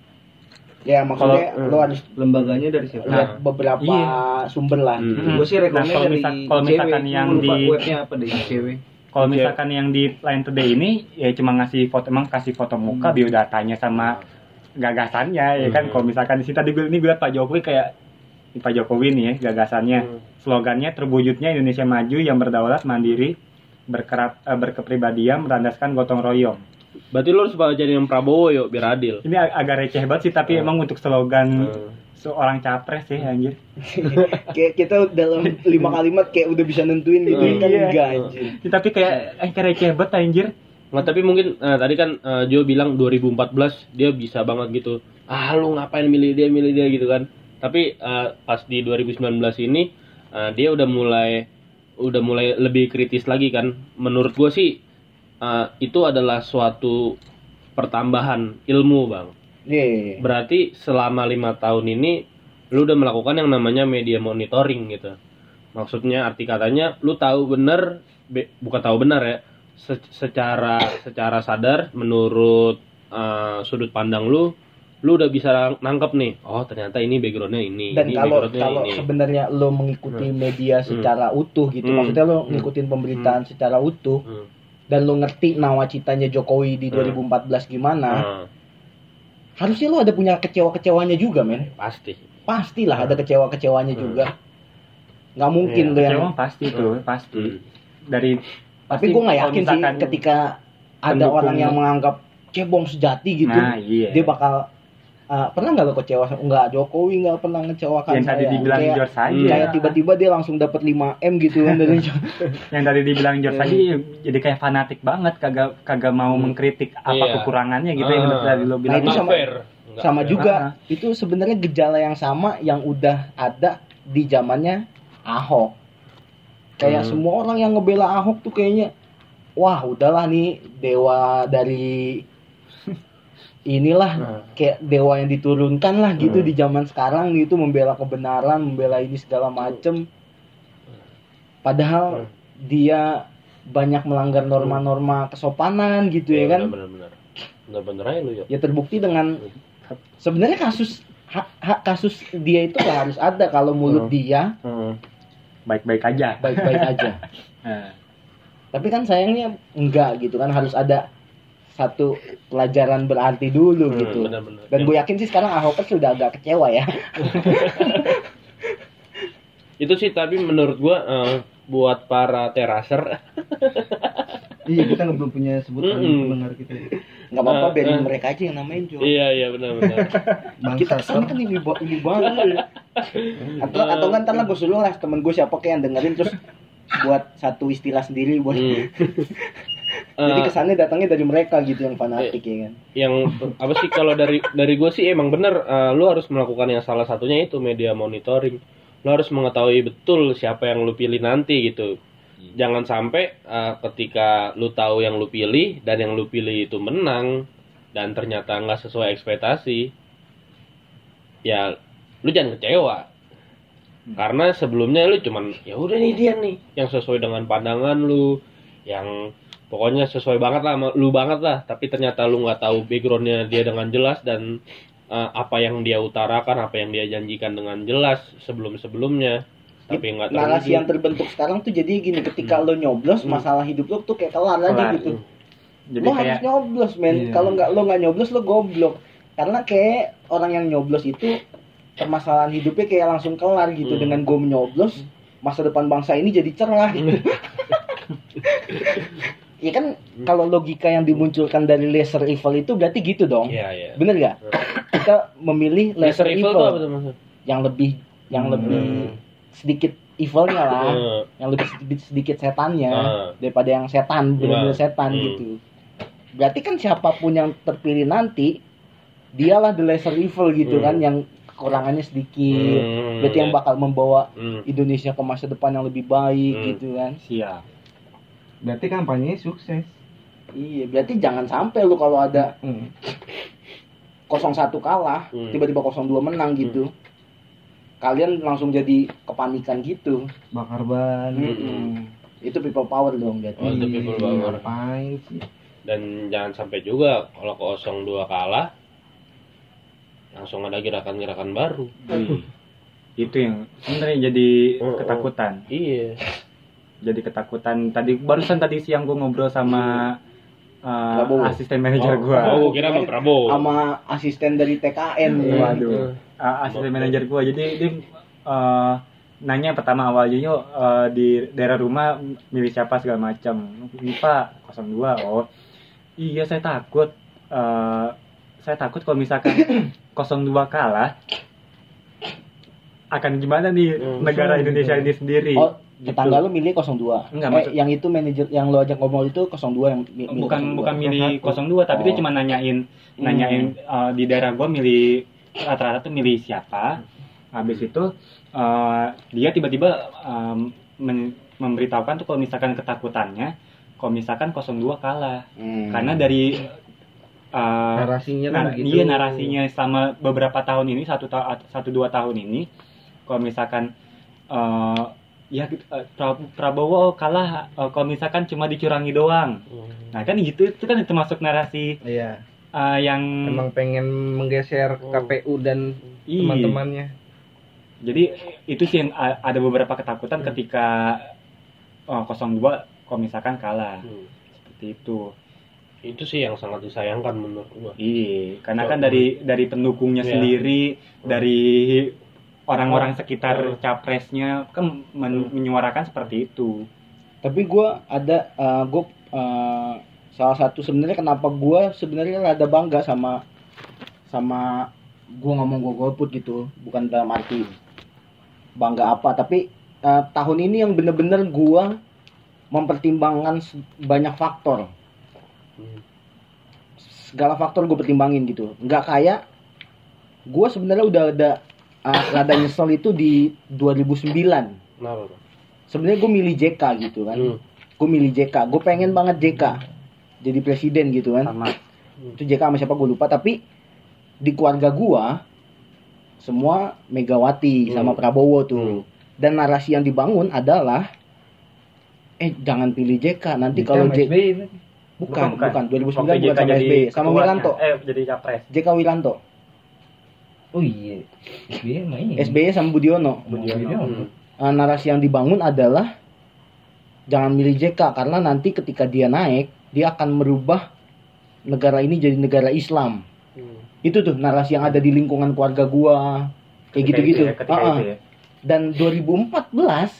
S1: Ya maksudnya
S2: Kalau-
S1: lo harus
S4: lembaganya dari siapa.
S1: lihat
S2: Nah.
S1: beberapa
S3: Iya.
S1: sumber lah.
S2: Hmm.
S1: gitu.
S3: Hmm.
S4: Gue sih rekomend
S3: Nah, kalau
S4: dari
S3: misal- kalau
S4: I C W,
S3: misalkan
S4: gua
S3: yang
S4: lupa
S3: di-
S4: webnya apa deh I C W.
S3: Kalau
S2: Oke.
S3: misalkan yang di Line Today ini ya cuma ngasih foto, emang kasih foto muka,
S4: Hmm.
S3: biodatanya sama gagasannya ya kan.
S2: Hmm.
S3: Kalau misalkan di sini tadi gue ini gue liat Pak Jokowi kayak ini Pak Jokowi nih ya gagasannya,
S2: Hmm.
S3: slogannya terwujudnya Indonesia maju yang berdaulat, mandiri, berkerat, eh, berkepribadian, merandaskan gotong royong.
S2: Berarti lo harus jadi yang Prabowo yuk biar adil.
S3: Ini ag- agak receh banget sih tapi
S2: Hmm.
S3: emang untuk slogan
S2: Hmm.
S3: seorang capres ya anjir.
S1: Kayak kita dalam lima kalimat kayak udah bisa nentuin gitu
S2: Hmm.
S1: kan
S3: Iya.
S1: enggak anjir.
S3: Ya, tapi kayak eh, kayak receh banget anjir.
S2: Nggak, tapi mungkin eh, tadi kan eh, Jo bilang dua ribu empat belas dia bisa banget gitu. Ah, lu ngapain milih dia, milih dia gitu kan. Tapi eh, pas di dua ribu sembilan belas ini eh, dia udah mulai udah mulai lebih kritis lagi kan. Menurut gue sih eh, itu adalah suatu pertambahan ilmu, Bang.
S1: Iya.
S2: Berarti selama lima tahun ini lu udah melakukan yang namanya media monitoring gitu. Maksudnya arti katanya lu tahu bener, be- bukan tahu benar ya, se- secara secara sadar menurut uh, sudut pandang lu, lu udah bisa nangkep nih. Oh ternyata ini backgroundnya ini.
S1: Dan
S2: ini
S1: kalau
S2: backgroundnya
S1: kalau
S2: ini.
S1: sebenarnya lo mengikuti media secara utuh gitu,
S2: Hmm.
S1: maksudnya lo
S2: Hmm.
S1: ngikutin pemberitaan secara utuh,
S2: Hmm.
S1: dan lu ngerti nawacitanya Jokowi di
S2: Hmm.
S1: dua ribu empat belas gimana,
S2: Nah,
S1: harusnya lu ada punya kecewa-kecewanya juga, men.
S2: pasti.
S1: Pastilah ada kecewa-kecewanya
S2: Hmm.
S1: juga. Nggak mungkin
S2: Iya,
S1: lu yang.
S3: Kecewa pasti tuh, pasti.
S2: Hmm.
S3: Dari
S1: Tapi
S3: pasti
S1: gue nggak
S3: kalau
S1: yakin sih
S3: misalkan-
S1: ketika ada
S3: pendukung-
S1: orang yang menganggap cebong sejati gitu,
S3: Nah, iya.
S1: dia bakal uh, pernah nggak lo kecewa? Nggak, Jokowi nggak pernah ngecewakan
S3: yang tadi
S1: saya.
S3: dibilang
S1: kayak,
S3: George aja.
S2: Hmm.
S1: kayak tiba-tiba dia langsung dapat lima M gitu kan dari
S3: Yang tadi dibilang George
S1: Hmm.
S3: aja jadi kayak fanatik banget, kagak kagak mau
S2: Hmm.
S3: mengkritik apa
S2: Iya.
S3: kekurangannya gitu yang
S2: Ah.
S3: tadi lo bilang.
S1: itu
S2: Nggak
S1: sama-
S2: fair. Nggak
S1: sama
S2: fair.
S1: juga
S3: Ah.
S1: itu sebenarnya gejala yang sama yang udah ada di zamannya Ahok. Kayak
S2: Hmm.
S1: semua orang yang ngebela Ahok tuh kayaknya wah udahlah nih dewa dari inilah
S2: Nah.
S1: kayak dewa yang diturunkan lah gitu
S2: Hmm.
S1: di zaman sekarang gitu membela kebenaran, membela ini segala macem. Padahal
S2: Hmm.
S1: dia banyak melanggar norma-norma kesopanan gitu ya kan.
S2: Bener-bener. Bener-bener aja lu ya.
S1: Ya terbukti dengan sebenarnya kasus hak, hak kasus dia itu nggak harus ada kalau mulut
S2: Hmm.
S1: dia
S2: Hmm.
S3: Baik-baik aja.
S1: baik-baik aja.
S3: Nah,
S1: Tapi kan sayangnya enggak gitu kan, harus ada satu pelajaran berarti dulu
S2: Hmm,
S1: gitu.
S2: bener-bener.
S1: Dan gue yakin sih sekarang Ahokers sudah agak kecewa ya.
S2: Itu sih tapi menurut gua eh, buat para teraser
S4: Iya, kita nggak belum punya sebutan
S2: Mm-mm.
S4: pendengar kita.
S1: Nggak apa-apa,
S2: Eh,
S1: biarin
S2: eh.
S1: mereka aja yang namain Jo.
S2: iya iya benar-benar.
S1: Kita
S4: Bangsa.
S1: kesana kan ini, ba- ini banget. atau atau kan ntar lah gue suruh lah temen gue siapa kayak yang dengerin terus buat satu istilah sendiri buat.
S2: Hmm.
S1: Jadi
S2: Eh,
S1: kesannya datangnya dari mereka gitu yang fanatik ya kan.
S2: yang apa sih kalau dari dari gue sih emang bener eh, lu harus melakukan yang salah satunya itu media monitoring. Lu harus mengetahui betul siapa yang lu pilih nanti gitu. Jangan sampai eh, ketika lu tahu yang lu pilih dan yang lu pilih itu menang dan ternyata nggak sesuai ekspektasi, ya lu jangan kecewa. Karena sebelumnya lu cuman ya udah nih dia nih yang sesuai dengan pandangan lu, yang pokoknya sesuai banget lah sama lu banget lah, tapi ternyata lu nggak tahu backgroundnya dia dengan jelas dan eh, apa yang dia utarakan, apa yang dia janjikan dengan jelas sebelum-sebelumnya, tapi nggak
S1: Narasi yang
S2: terwujud.
S1: terbentuk sekarang tuh jadi gini, ketika lo nyoblos
S2: Hmm.
S1: masalah hidup lo tuh kayak kelar aja
S3: Kelar.
S1: gitu.
S3: jadi
S1: Lo harus
S3: kayak
S1: nyoblos men.
S4: Iya.
S1: Kalau nggak lo nggak nyoblos lo goblok. Karena kayak orang yang nyoblos itu permasalahan hidupnya kayak langsung kelar gitu.
S2: Hmm.
S1: Dengan gue menyoblos masa depan bangsa ini jadi cerah gitu. Ya kan kalau logika yang dimunculkan dari lesser evil itu berarti gitu dong.
S2: Iya iya.
S1: Bener gak? Kita memilih lesser,
S2: Lesser
S1: evil,
S2: evil tuh apa tuh maksud?
S1: yang lebih yang
S3: Hmm.
S1: lebih sedikit evilnya lah,
S2: Eh,
S1: yang lebih sedikit, sedikit setannya
S2: Ah.
S1: daripada yang setan benar-benar
S2: Nah.
S1: setan
S2: Hmm.
S1: gitu. Berarti kan siapapun yang terpilih nanti dialah the lesser evil gitu
S2: Hmm.
S1: kan, yang kekurangannya sedikit.
S2: Hmm,
S1: Berarti yang
S2: ya.
S1: bakal membawa
S2: Hmm.
S1: Indonesia ke masa depan yang lebih baik
S2: Hmm.
S1: gitu kan.
S3: siap.
S4: Berarti kampanye sukses.
S1: Iya, berarti jangan sampai lu kalau ada
S4: Hmm.
S1: nol satu kalah,
S2: Hmm.
S1: tiba-tiba nol dua menang gitu. Kalian langsung jadi kepanikan gitu.
S4: Bakar ban.
S1: Mm-mm. Itu people power dong berarti.
S2: Oh, itu people
S4: Ih,
S2: power.
S4: Ngapain sih?
S2: Dan jangan sampai juga kalau ke nol dua kalah langsung ada gerakan-gerakan baru.
S3: Itu yang sebenarnya jadi
S2: Oh, oh.
S3: ketakutan.
S2: Iya.
S3: Jadi ketakutan. Tadi barusan tadi siang gue ngobrol sama uh,
S1: Prabowo.
S3: asisten manajer gue.
S2: Oh, gua kira sama Prabowo.
S1: Sama asisten dari T K N.
S2: Iya.
S3: Waduh. Uh, asisten manajer gue. Jadi dia uh, nanya pertama awalnya yuk uh, di daerah rumah milih siapa segala macam. Ini Pak nol dua. Oh iya saya takut. Uh, saya takut kalau misalkan nol dua kalah akan gimana nih
S2: Hmm.
S3: negara Indonesia ini sendiri.
S1: Oh, tetangga lu milih nol dua.
S3: Enggak,
S1: eh,
S3: maksud-
S1: yang itu manajer yang lu ajak ngomong itu nol dua yang mi- milih
S3: bukan
S1: nol dua.
S3: bukan milih nol dua tapi dia
S1: Oh.
S3: cuma nanyain
S1: Hmm.
S3: nanyain uh, di daerah gua milih rata-rata tuh milih siapa. Habis itu uh, dia tiba-tiba um, men- memberitahukan tuh kalau misalkan ketakutannya kalau misalkan nol dua kalah
S1: Hmm.
S3: karena dari uh,
S4: Narasinya kan
S3: nar-
S4: begitu.
S3: iya narasinya selama beberapa tahun ini satu ta- satu dua tahun ini kalau misalkan uh, ya uh, Pra- Prabowo kalah uh, kalau misalkan cuma dicurangi doang. Nah kan gitu itu kan termasuk narasi
S4: Iya.
S3: uh, yang
S4: Emang pengen menggeser K P U dan
S3: Ih.
S4: teman-temannya.
S3: Jadi itu sih yang a- ada beberapa ketakutan ketika uh, nol dua kalau misalkan kalah.
S2: Hmm.
S3: Seperti seperti itu.
S2: Itu sih yang sangat disayangkan menurut gua.
S3: Iya, karena
S2: So,
S3: kan dari dari pendukungnya
S2: Iya.
S3: sendiri, dari orang-orang
S2: Oh.
S3: sekitar
S2: Oh.
S3: capresnya kan men- menyuarakan seperti itu.
S1: Tapi gue ada uh, gue uh, salah satu sebenarnya kenapa gue sebenarnya rada bangga sama sama gue ngomong gue golput gitu, bukan dalam arti bangga apa, tapi uh, tahun ini yang bener-bener gue mempertimbangkan se- banyak faktor,
S2: Hmm.
S1: segala faktor gue pertimbangin gitu, nggak kayak gue sebenarnya udah ada uh, rada nyesel itu di dua ribu sembilan.
S2: Kenapa tuh?
S1: Sebenarnya gue milih J K gitu kan.
S2: Hmm.
S1: Gue milih J K. Gue pengen banget J K jadi presiden gitu kan.
S3: Sama
S1: Itu J K sama siapa gue lupa. Tapi di keluarga gue semua Megawati
S2: Hmm.
S1: sama Prabowo tuh.
S2: Hmm.
S1: Dan narasi yang dibangun adalah eh jangan pilih J K. Nanti kalau
S4: Sama
S1: J
S4: S B I ini.
S1: bukan bukan dua ribu sembilan
S3: Waktu
S1: bukan
S3: J K
S1: sama S B Y sama
S3: ketuanya,
S1: Wiranto.
S3: Eh jadi capres.
S1: J K Wiranto.
S4: Oh iya. S B I mah ini.
S1: S B Y sama Budiono.
S4: Budiono.
S2: Hmm.
S1: Uh, narasi yang dibangun adalah jangan milih J K karena nanti ketika dia naik dia akan merubah negara ini jadi negara Islam.
S2: Hmm.
S1: Itu tuh narasi yang ada di lingkungan keluarga gua kayak
S3: Ketika
S1: gitu-gitu.
S3: itu ya, ketika
S1: Ah, ah.
S3: itu ya.
S1: Dan dua ribu empat belas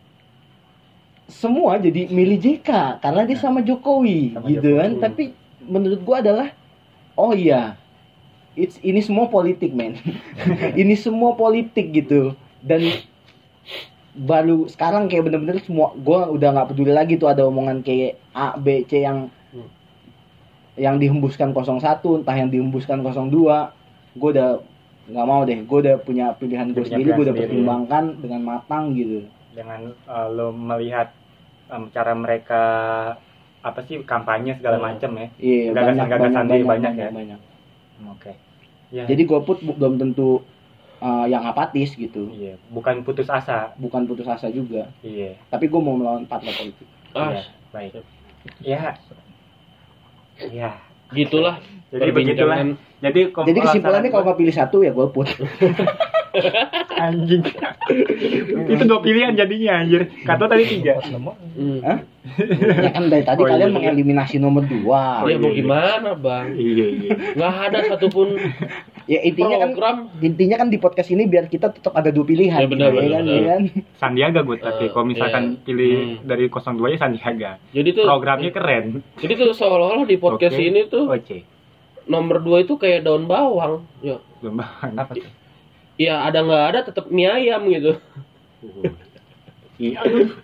S1: semua jadi milih J K karena dia sama Jokowi
S3: Sama
S1: gitu
S3: Jokowi.
S1: kan.
S2: Hmm.
S1: Tapi menurut gua adalah oh iya. It's, ini semua politik, men. Ini semua politik gitu. Dan baru sekarang kayak bener-bener semua gue udah nggak peduli lagi tuh ada omongan kayak A B C yang
S2: Hmm.
S1: yang dihembuskan nol satu entah yang dihembuskan nol dua gue udah nggak mau deh, gue udah punya pilihan gue
S3: Punya
S1: sendiri, gue udah
S3: pilihan sendiri.
S1: pertimbangkan dengan matang gitu.
S3: Dengan uh, lo melihat um, cara mereka apa sih kampanye segala
S2: Hmm.
S3: macam ya.
S1: Iya,
S3: Gagasan-gagasan dia banyak ya?
S1: banyak.
S3: Oke. Ya.
S1: Jadi golput bu- belum tentu uh, yang apatis gitu,
S3: iya, bukan putus asa.
S1: bukan putus asa juga,
S3: Iya.
S1: tapi gue mau melawan partai politik.
S2: Ah,
S3: Iya, baik. Ya. Ya.
S2: gitulah.
S3: Jadi begitulah.
S2: perbincangan.
S3: Jadi kom-
S1: Jadi kesimpulannya
S3: pelaksanaan
S1: kalau nggak pilih satu ya golput.
S3: anjing. Itu dua pilihan jadinya anjir. Kata tadi tiga.
S2: Hmm.
S1: Hah? Ya kan dari tadi
S3: Oh, iya,
S1: kalian
S3: iya.
S1: mengeliminasi nomor dua.
S2: Ya mau
S3: iya.
S2: gimana bang?
S3: Iya, iya.
S2: Nggak ada satupun
S1: Ya intinya kan
S2: program.
S1: intinya kan di podcast ini biar kita tetap ada dua pilihan.
S2: Ya, benar,
S1: gitu,
S2: benar,
S1: kan,
S2: benar.
S1: ya kan?
S3: Sandiaga gue tapi
S2: Eh,
S3: kalau misalkan
S2: iya.
S3: pilih
S2: Hmm.
S3: dari nol dua ya Sandiaga.
S2: Jadi tuh
S3: Programnya keren.
S2: Jadi tuh seolah-olah di podcast
S3: Oke.
S2: ini tuh
S3: Oke.
S2: nomor dua itu kayak daun bawang. Ya,
S3: Lomba apa tuh?
S2: ya ada nggak ada tetap mie ayam gitu.
S3: Iya.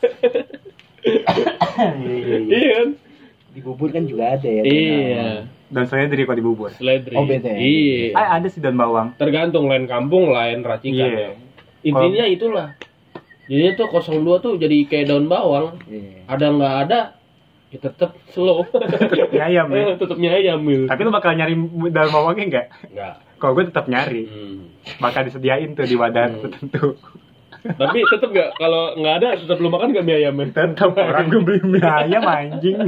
S2: Iya kan?
S1: Di bubur kan juga ada ya.
S2: Iya.
S3: Dan saya dari di bubur.
S2: Seledri.
S1: Oh, beda ya?
S2: Iya.
S3: Ah, ada sih daun bawang.
S2: Tergantung lain kampung, lain racikan.
S3: Iya.
S2: Ya. Intinya itulah. Jadinya tuh nol dua tuh jadi kayak daun bawang.
S1: Iya.
S2: Ada nggak ada, ya tetap slow.
S3: Mie ayam ya.
S2: tetap mie ayam gitu.
S3: Tapi lu bakal nyari daun bawangnya enggak?
S2: Enggak.
S3: Kalau gue tetap nyari.
S2: Hmm.
S3: Bakal disediain tuh di wadah
S2: Hmm.
S3: tertentu.
S2: Tapi tetap nggak, kalau nggak ada tetap lu makan nggak mie ayam ya?
S3: Tetap orang gue beli mie ayam anjing.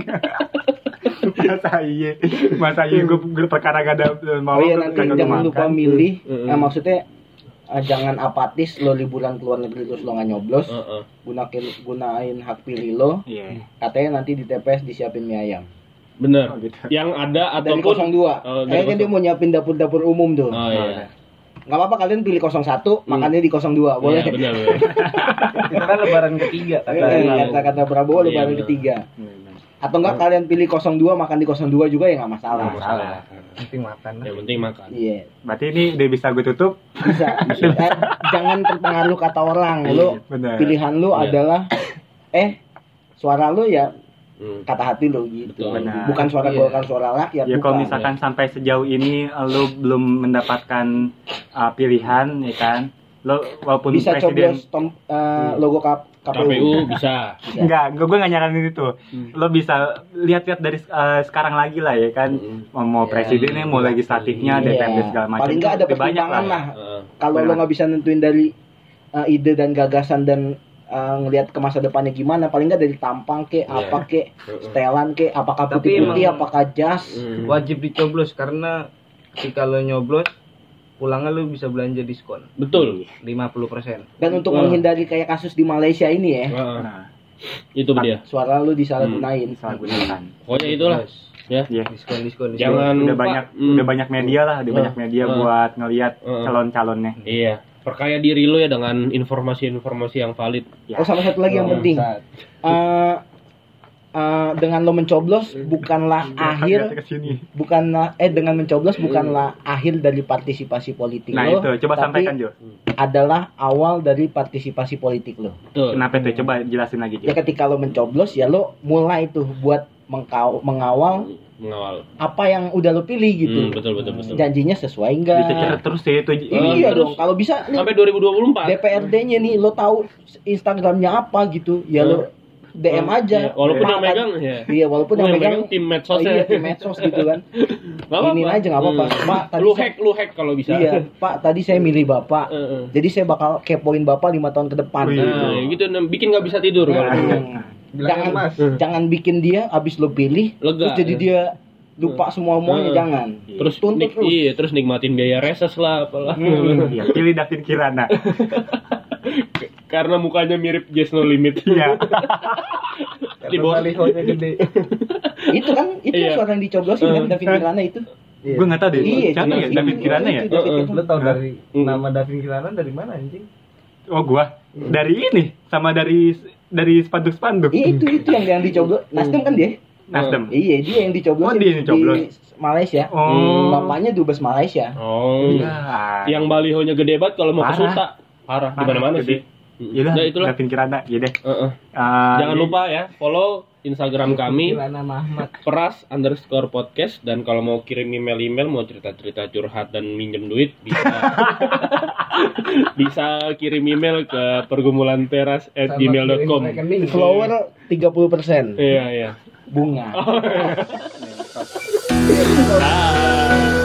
S3: Masa iya, masa iya gue, gue perkara gak ada daun
S1: Oh
S3: bawang
S1: iya
S3: terus
S1: nanti
S3: kagak
S1: jangan
S3: gua
S1: lupa
S3: makan.
S1: milih.
S2: Mm-mm.
S1: Nah, maksudnya eh, jangan apatis lo liburan ke luar negeri terus lo nggak nyoblos.
S2: Heeh.
S1: Gunain gunain hak pilih lo.
S3: Iya.
S1: Katanya nanti di T P S disiapin mie ayam.
S2: Bener.
S3: Oh, gitu.
S2: Yang ada
S1: Dari
S2: ataupun
S1: nol dua.
S2: Oh, dari
S1: Kayaknya dia mau nyiapin dapur-dapur umum tuh.
S2: Oh iya.
S1: Nggak apa-apa kalian pilih nol satu,
S2: Hmm.
S1: makannya di nol dua. Boleh.
S2: Iya, benar, benar.
S4: Itu kan lebaran ketiga kata
S1: Eh,
S4: Imam.
S1: Kata-kata Prabowo
S2: Iya,
S1: lebaran
S2: benar.
S1: ketiga.
S3: Iya,
S1: Atau enggak kalian pilih nol dua makan di nol dua juga ya nggak masalah.
S2: Nggak masalah.
S4: Penting makan.
S2: Yang penting makan.
S1: Iya.
S3: Berarti ini udah bisa gue tutup.
S1: Bisa. Eh, jangan terpengaruh kata orang. Lo
S3: Benar.
S1: pilihan lu
S2: Iya.
S1: adalah eh suara lu ya
S2: Hmm.
S1: kata hati lu gitu.
S2: Betul.
S3: Benar.
S1: Bukan suara
S4: Iya.
S1: Golkar, suara rakyat.
S3: Ya
S1: bukan.
S3: kalau misalkan sampai sejauh ini eh, lo belum mendapatkan uh, pilihan ya kan, lo walaupun
S1: bisa
S3: presiden
S1: coblos tom, eh, logo K- K P U.
S2: K P U bisa.
S3: enggak, gue gue nggak nyaranin itu.
S2: Hmm.
S3: Lo bisa lihat-lihat dari eh, sekarang lagi lah ya kan,
S2: Hmm.
S3: mau, mau
S1: Ya,
S3: presidennya, mau legislatifnya,
S1: Iya.
S3: D P R D segala macam.
S1: Paling nggak ada
S3: lebih banyak
S1: pertimbangan lah.
S2: Heeh.
S1: Kalau lo
S3: Benar.
S1: nggak bisa nentuin dari eh, ide dan gagasan dan eh, ngelihat ke masa depannya gimana, paling nggak dari tampang ke
S2: Iya.
S1: apa ke setelan ke apakah
S4: Tapi
S1: putih-putih,
S4: emang-
S1: apakah jas.
S2: Hmm.
S4: Wajib dicoblos karena ketika lo nyoblos pulangnya lo bisa belanja diskon
S2: Betul.
S4: lima puluh persen.
S1: Dan untuk
S2: Wah.
S1: menghindari kayak kasus di Malaysia ini ya,
S2: Heeh.
S3: Nah,
S2: Itu dia.
S1: Suara lu disalahgunain.
S3: Salah gunakan.
S2: Pokoknya itulah. Ya.
S3: Iya.
S4: Diskon, diskon, diskon.
S2: Jangan
S3: Udah
S2: lupa.
S3: banyak
S2: Hmm.
S3: udah banyak media lah, udah
S2: Uh,
S3: banyak media
S2: uh,
S3: buat ngelihat
S2: uh.
S3: calon-calonnya.
S2: Iya. Perkaya diri lu ya dengan informasi-informasi yang valid.
S3: Ya.
S1: Oh, sama satu lagi yang
S2: Oh,
S1: penting.
S4: Saat.
S1: Eh, eh, dengan lo mencoblos bukanlah akhir,
S3: Kesini.
S1: bukanlah eh dengan mencoblos bukanlah akhir dari partisipasi politik
S3: Nah
S1: lo.
S3: itu coba
S1: tapi
S3: sampaikan Jo.
S1: adalah awal dari partisipasi politik lo.
S2: Betul.
S3: Kenapa tuh? Coba jelasin lagi Jo.
S1: Ya ketika lo mencoblos ya lo mulai tuh buat mengkau- mengawal
S2: Mengawal.
S1: apa yang udah lo pilih gitu.
S2: Hmm, betul betul betul.
S1: Janjinya sesuai enggak?
S3: Dicecer terus ya itu.
S1: Iya
S2: Terus
S1: dong. Kalau bisa nih
S2: Sampai dua ribu dua puluh empat.
S1: D P R D-nya nih lo tahu Instagramnya apa gitu, ya lo D M aja.
S2: Iya, walaupun
S1: Pak,
S2: yang megang ya.
S1: Iya, walaupun yang megang
S2: tim
S1: oh,
S2: medsosnya.
S1: iya, tim medsos gitu kan.
S2: Nggak apa-apa.
S1: Iniin aja nggak apa-apa.
S2: Hmm.
S1: Pak, tadi
S2: Lu
S1: saya-
S2: hack, lu hack kalau bisa.
S1: Iya, Pak, tadi saya milih Bapak.
S2: Heeh.
S1: Jadi saya bakal kepoin Bapak lima tahun ke depan.
S3: Wih.
S2: Nah, ya gitu nah, bikin nggak bisa tidur kalau gitu.
S1: Hmm.
S4: Bilangnya
S1: Jangan
S4: Mas.
S1: jangan bikin dia abis lo pilih
S2: Lega,
S1: terus jadi
S2: ya.
S1: dia lupa semua omongannya,
S2: Hmm.
S1: jangan.
S2: Terus
S1: Tuntut
S2: nik-
S1: terus.
S2: iya, terus nikmatin biaya reses lah apalah.
S1: Hmm.
S3: Iya, pilih David Kirana.
S2: Karena mukanya mirip Just No Limit.
S3: Iya.
S2: Di bawah.
S4: balihonya gede.
S1: Itu kan itu
S2: Iya.
S1: suara yang dicoblosin kan
S2: Hmm.
S1: David Kirana itu.
S4: Iya.
S3: Gue nggak tahu deh.
S1: Iya,
S3: Siapa ya?
S1: itu-
S3: David
S1: itu-
S3: Kirana ya?
S1: itu David
S2: Heeh.
S1: Kirana.
S4: Lu tau dari
S2: Hmm.
S4: nama Davin Kirana dari mana anjing?
S3: Oh gua dari ini sama dari dari spanduk-spanduk.
S1: Iya, itu itu yang yang dicoblos. Nasdem kan dia?
S3: Nasdem.
S1: Iya, dia yang dicoblos
S3: Oh, dia yang dicoblos.
S1: di Malaysia.
S3: Oh.
S1: Bapaknya dubes Malaysia.
S2: Oh.
S3: Ya.
S2: Yang balihonya gede banget kalau mau ke
S3: Parah.
S2: Suta. Parah di
S3: Parah,
S2: mana-mana
S3: gede.
S2: sih.
S3: Iya
S2: Udah itulah.
S3: David Kirana, iya deh.
S2: Heeh.
S3: Ah,
S2: Jangan
S3: ini-
S2: lupa ya follow Instagram kami
S4: Kirana Mahmad.
S2: peras underscore podcast, dan kalau mau kirim email-email mau cerita-cerita curhat dan minjem duit bisa bisa kirim email ke pergumulan teras at gmail dot com.
S4: Sama kirim rekening.
S1: Flower tiga puluh persen
S2: Iya iya.
S1: bunga.
S2: Ah.